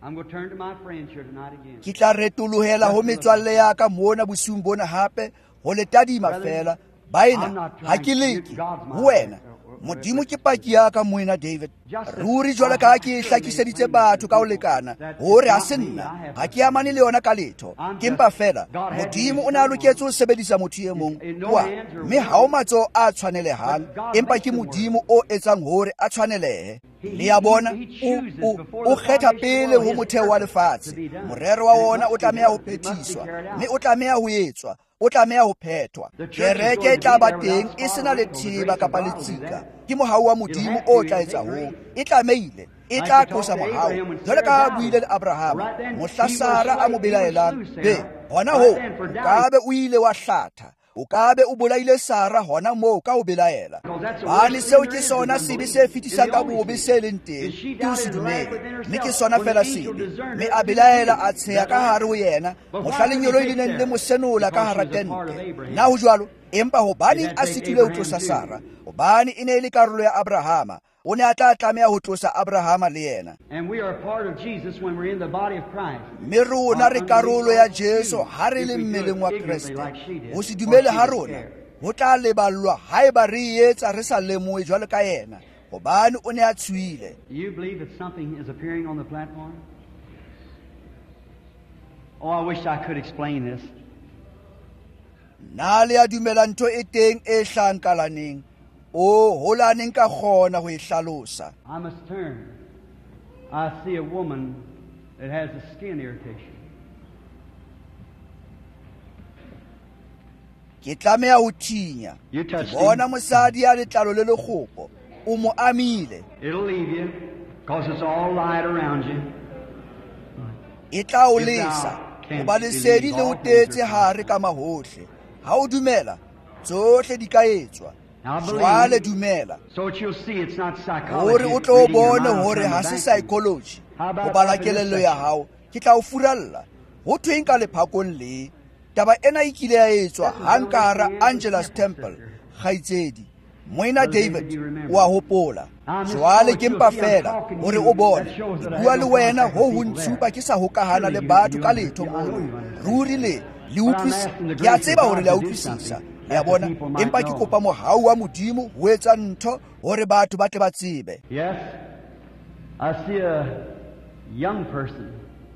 Ke tla retolohela ho metswalle ya ka mona bosiung bona hape, ho le tadima fela, baena ha ke leke ho wena. Modimo ke paki ya ka moena David. Ruri jwale ka ke hlakiseditse batho ka ho lekana hore ha se nna, ha ke amane le yona ka letho, ke mpa fela Modimo o ne a loketse ho sebedisa motho e mong kwa, mme ha o matsoho a tshwanelehang, empa ke Modimo o etsang hore a tshwanelehe. Le ya bona o kgetha pele ho motheo wa lefatshe, morero wa ona o tlameha ho phethiswa, mme o tlameha ho etswa, o tlameha ho phethwa. Kereke e tla ba teng e sena le thiba kapa le tsika, ke mohau wa Modimo o tla etsa ho, e tlameile e tla qosa mohau jwale ka buile le Abrahama mohlasara a mo belaelang. Be hona ho kabe o ile wa hlatha, o kabe o bolaile Sara hona moo ka ho belaela. Bane seo ke sona sebe se fetisang ka bobe se leng teng, ke ho se dumele, mme ke sona fela sebe. Mme a belaela a tsheya ka hare ho yena, mohlalenyolo e neng le mosenola ka hara tente. Na ho jwalo, empa hobane a sitile ho tlosa Sara, hobane e ne le karolo ya Abrahama, o ne a tla tlameha ho tlosa Abrahama le yena. Mme rona re karolo ya Jesu ha re le mmeleng wa Kriste. Ho se dumele ha rona ho tla leballwa haeba re etsa re sa lemohe jwalo ka yena, hobane o ne a tshwile. I wish I could explain this. Na le a dumela ntho e teng e hlankalaneng, o holaneng ka kgona ho e hlalosa. I must turn. I see a woman that has a skin irritation. Ke tlameha ho thinya. Ke bona mosadi ya letlalo le lekgopo, o mo amile. It'll leave you because it's all light around you. E tla o lesa, hoba lesedi le o tetse hare ka mahohle. Ha o dumela, tsohle di ka etswa. Jwale dumela hore o tlo bone hore ha se psychology, ho bala kelello ya hao. Ke tla o furalla ho thweng ka lephakong le taba ena e kile ya etswa hankara Angela's Temple. Kgaitsedi moena David wa hopola. Jwale ke mpa fela hore o bone, bua le wena ho ho ntshupa ke sa hokahana le batho ka letho mono. Ruri le utlwisa, ke a tseba hore le a utlwisisa. Ya bona, empa ke kopa mohau wa Modimo ho etsa ntho hore batho ba tle ba tsebe. Yes, I see a young person.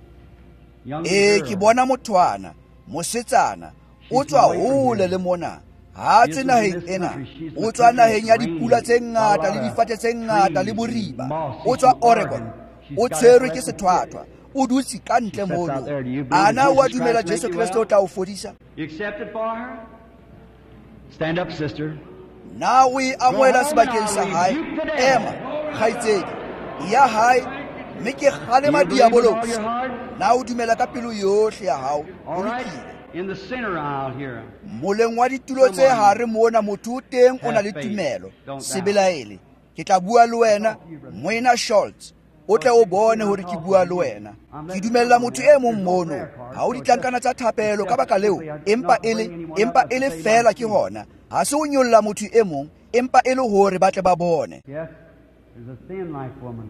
Ke bona mothwana, mosetsana, o tswa hole le mona. Ha tswe naheng ena, o tswa naheng ya dipula tse ngata le difate tse ngata le boriba. O tswa Oregon, o tshwerwe ke sethwathwa, o dutse ka ntle mono. Ana wa dumela Jesu Kriste o tla o fodisa? You accept it for her? Stand up, sister. na o e amoela sebakeng sa hae. Ema kgaitsedi ya hae, mme ke kgalema diabolosi. Na o dumela ka pelo yohle ya hao, o lokile. In the center aisle here. Moleng wa ditulo tse hare mona motho o teng o na le tumelo. Sebelaele, ke tla bua le wena, Moena Schultz. O tle o bone hore ke bua le wena. Ke dumella motho e mong mono. Ha o ditlankana tsa thapelo ka baka leo, empa ele fela ke hona. Ha se o nyolla motho e mong, empa ele hore ba tle ba bone. Yes, there's a thin life woman.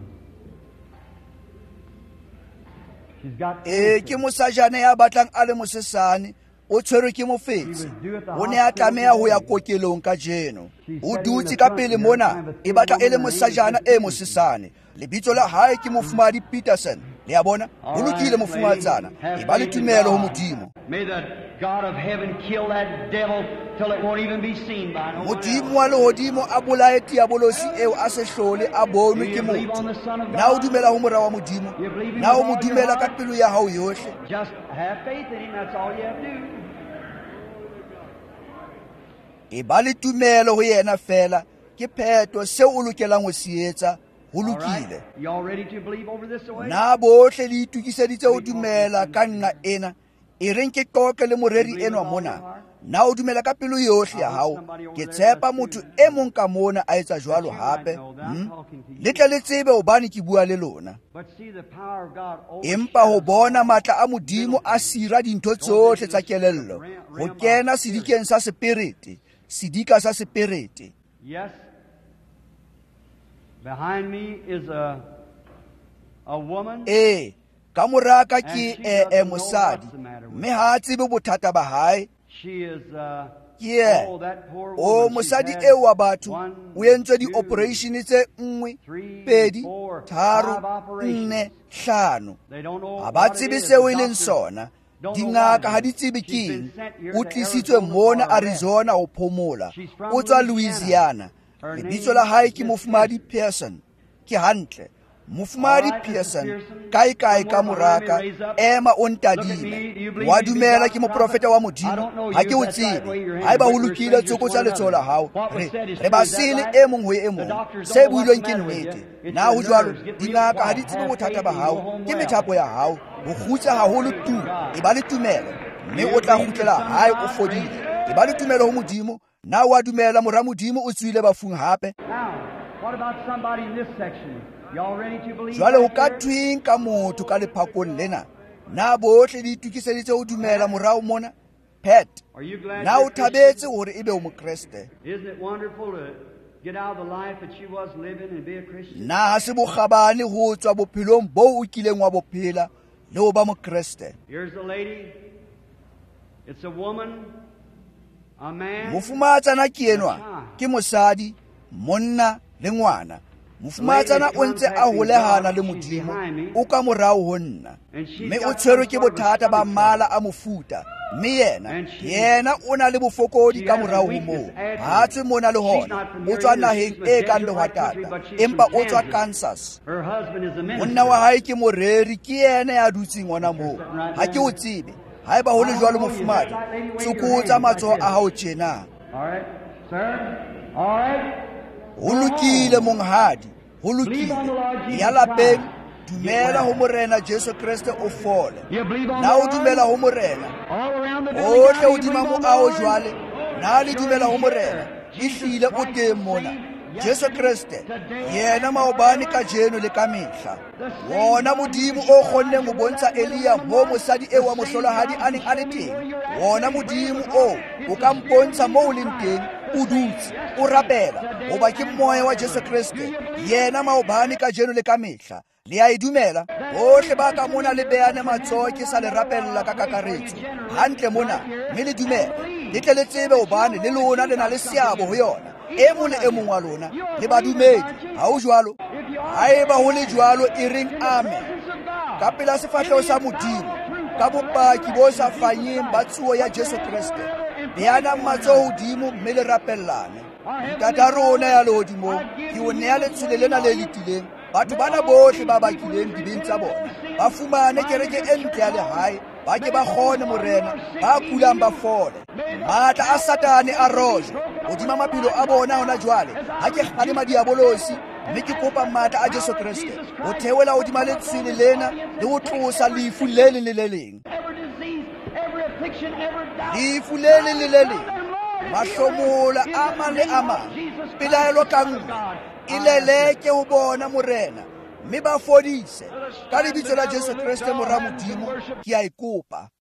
Ke mosajane ya batlang a le mosesane, o tshwerwe ke mofetsi. O ne a tlameha ho ya kokelong ka jeno. O dutse ka pele mona, e batla e le mosajana e mosesane. Lebitso la hae ke Mofumahadi Peterson. Le a bona, o lokile mofumahetsana. E ba le tumelo ho Modimo. May the God of heaven kill that devil till it won't even be seen by no one else. Modimo wa lehodimo a bolaye diabolosi eo a se hlole a bonwe ke motho. Na o dumela ho Morao wa Modimo, na o mo dumela ka pelo ya hao yohle. Just have faith in him, that's all you have to do. E ba le tumelo ho yena fela, ke phetho seo o lokelang ho se etsa. Ho lokile. You all ready to believe over this way? Na bohle le itukiseditse ho dumela ka nna ena. E reng ke qoqe le moreri enwa mona. Na o dumela ka pelo yohle ya hao. Ke tshepa motho e mong ka mona a etsa jwalo hape. Le tle le tsebe hobane ke bua le lona. Empa ho bona matla a Modimo a sira dintho tsohle tsa kelello. Ho kena sedikeng sa spiriti, sedika sa spiriti. Yes. Behind me is a woman. Ka moraka ke mosadi. Me ha tsebe bothata ba hae. She is that poor woman. Mosadi e wa batho o entswe di operation tse 1 2 3 4 5. Ha ba tsebe seo e leng sona. Dingaka ha di tsebe keng. O tlisitswe mona Arizona ho phomola. O tswa Louisiana. Lebitso la hae ke Mofumahadi Pearson. Ke hantle. Mofumahadi Pearson, kae ka moraka, ema o ntadime. Wa dumela ke moprofeta wa Modimo, ha ke o tsebe. Ha eba ho lokile tsoko tsa letsoho la hao, re ba sele e mong ho e mong. Se builweng ke nnete. Na ho jwalo, dingaka ha di tsebe bothata ba hao, ke methapo ya hao. Ho kgutsa haholo tu, e ba le tumelo. Mme o tla kgutlela hae o fodile. E ba le tumelo ho Modimo. Na wa dumela mora Modimo o tswile bafung hape. What about somebody in this section? Y'all ready to believe? Jwale ho ka twing ka motho ka lephakong lena. Na bohle di tukiseditse ho dumela morao mona. Pat, na o thabetse hore ebe o mokreste. Isn't it wonderful to get out of the life that she was living and be a Christian? Na ha se bokgabane ho tswa bophelong bo o kileng wa bophela le ho ba mokreste. Here's the lady. It's a woman. Mofumatsana ke enwa ke mosadi, monna le ngwana. Mofumatsana o ntse a holehana le Modimo o ka morao ho nna. Mme o tshwerwe ke bothata ba mala a mofuta. Mme yena o na le bofokodi ka morao ho moo. Ha tswe mona le hona. O tswa naheng e ka Ndehwatata, empa o tswa Kansas. Monna wa hae ke moreri, ke yena ya dutseng ona moo. Ha ke o tsebe. Ha eba ho le jwalo Mofumahadi, tsokotsa matsoho a hao tjena. Ho lokile monghadi, ho lokile. Ya lapeng, dumela ho Morena Jesu Kriste o fole. Na o dumela ho Morena. Ohle hodima moao jwale, na le dumela ho Morena. Ehlile o teng mona. Jesu Kriste, yena maobane ka jeno le ka mehla. Wona Modimo o kgonneng ho bontsha Elia mo mosadi e wa mohlolohadi a neng a le teng. Wona Modimo o ka mpontsha mo o leng teng, o dutse, o rapela, hoba ke moya wa Jesu Kriste, yena maobane ka jeno le ka mehla. Le a idumela, bohle ba ka mona le beane matsoho ke sa le rapella ka kakaretso. Hantle mona, mme le dumela, le tle le tsebe hobane le lona le na le seabo ho yona. E mong le e mong wa lona le badumedi, ha o jwalo? Ha eba ho le jwalo e reng amen. Ka pela sefahleho sa Modimo, ka bopaki bo sa fanyeng ba tsuo ya Jesu Kriste, beana matsoho hodimo mme le rapellane. Ntata rona ya lehodimo, ke o neha letsholo lena le letileng. Batho bana bohle ba bakileng dibeng tsa bona ba fumane kereke e ntle ya lehae, ba ke ba kgone Morena, ba kulang ba fole. Matla a Satane a rojwe, godimo maphelo a bona gona jwale ga ke kgalema diabolosi mme ke kopa maatla a Jesu Kriste go theola godimo letshele lena le go tlosa lefu le le le leng, lefu le le le leng, mahlomola a mang le a mang, pelaelo ka nngwe e leleke go bona Morena mme ba fodise ka lebitso la Jesu Kriste Morwa Modimo ke a e kopa.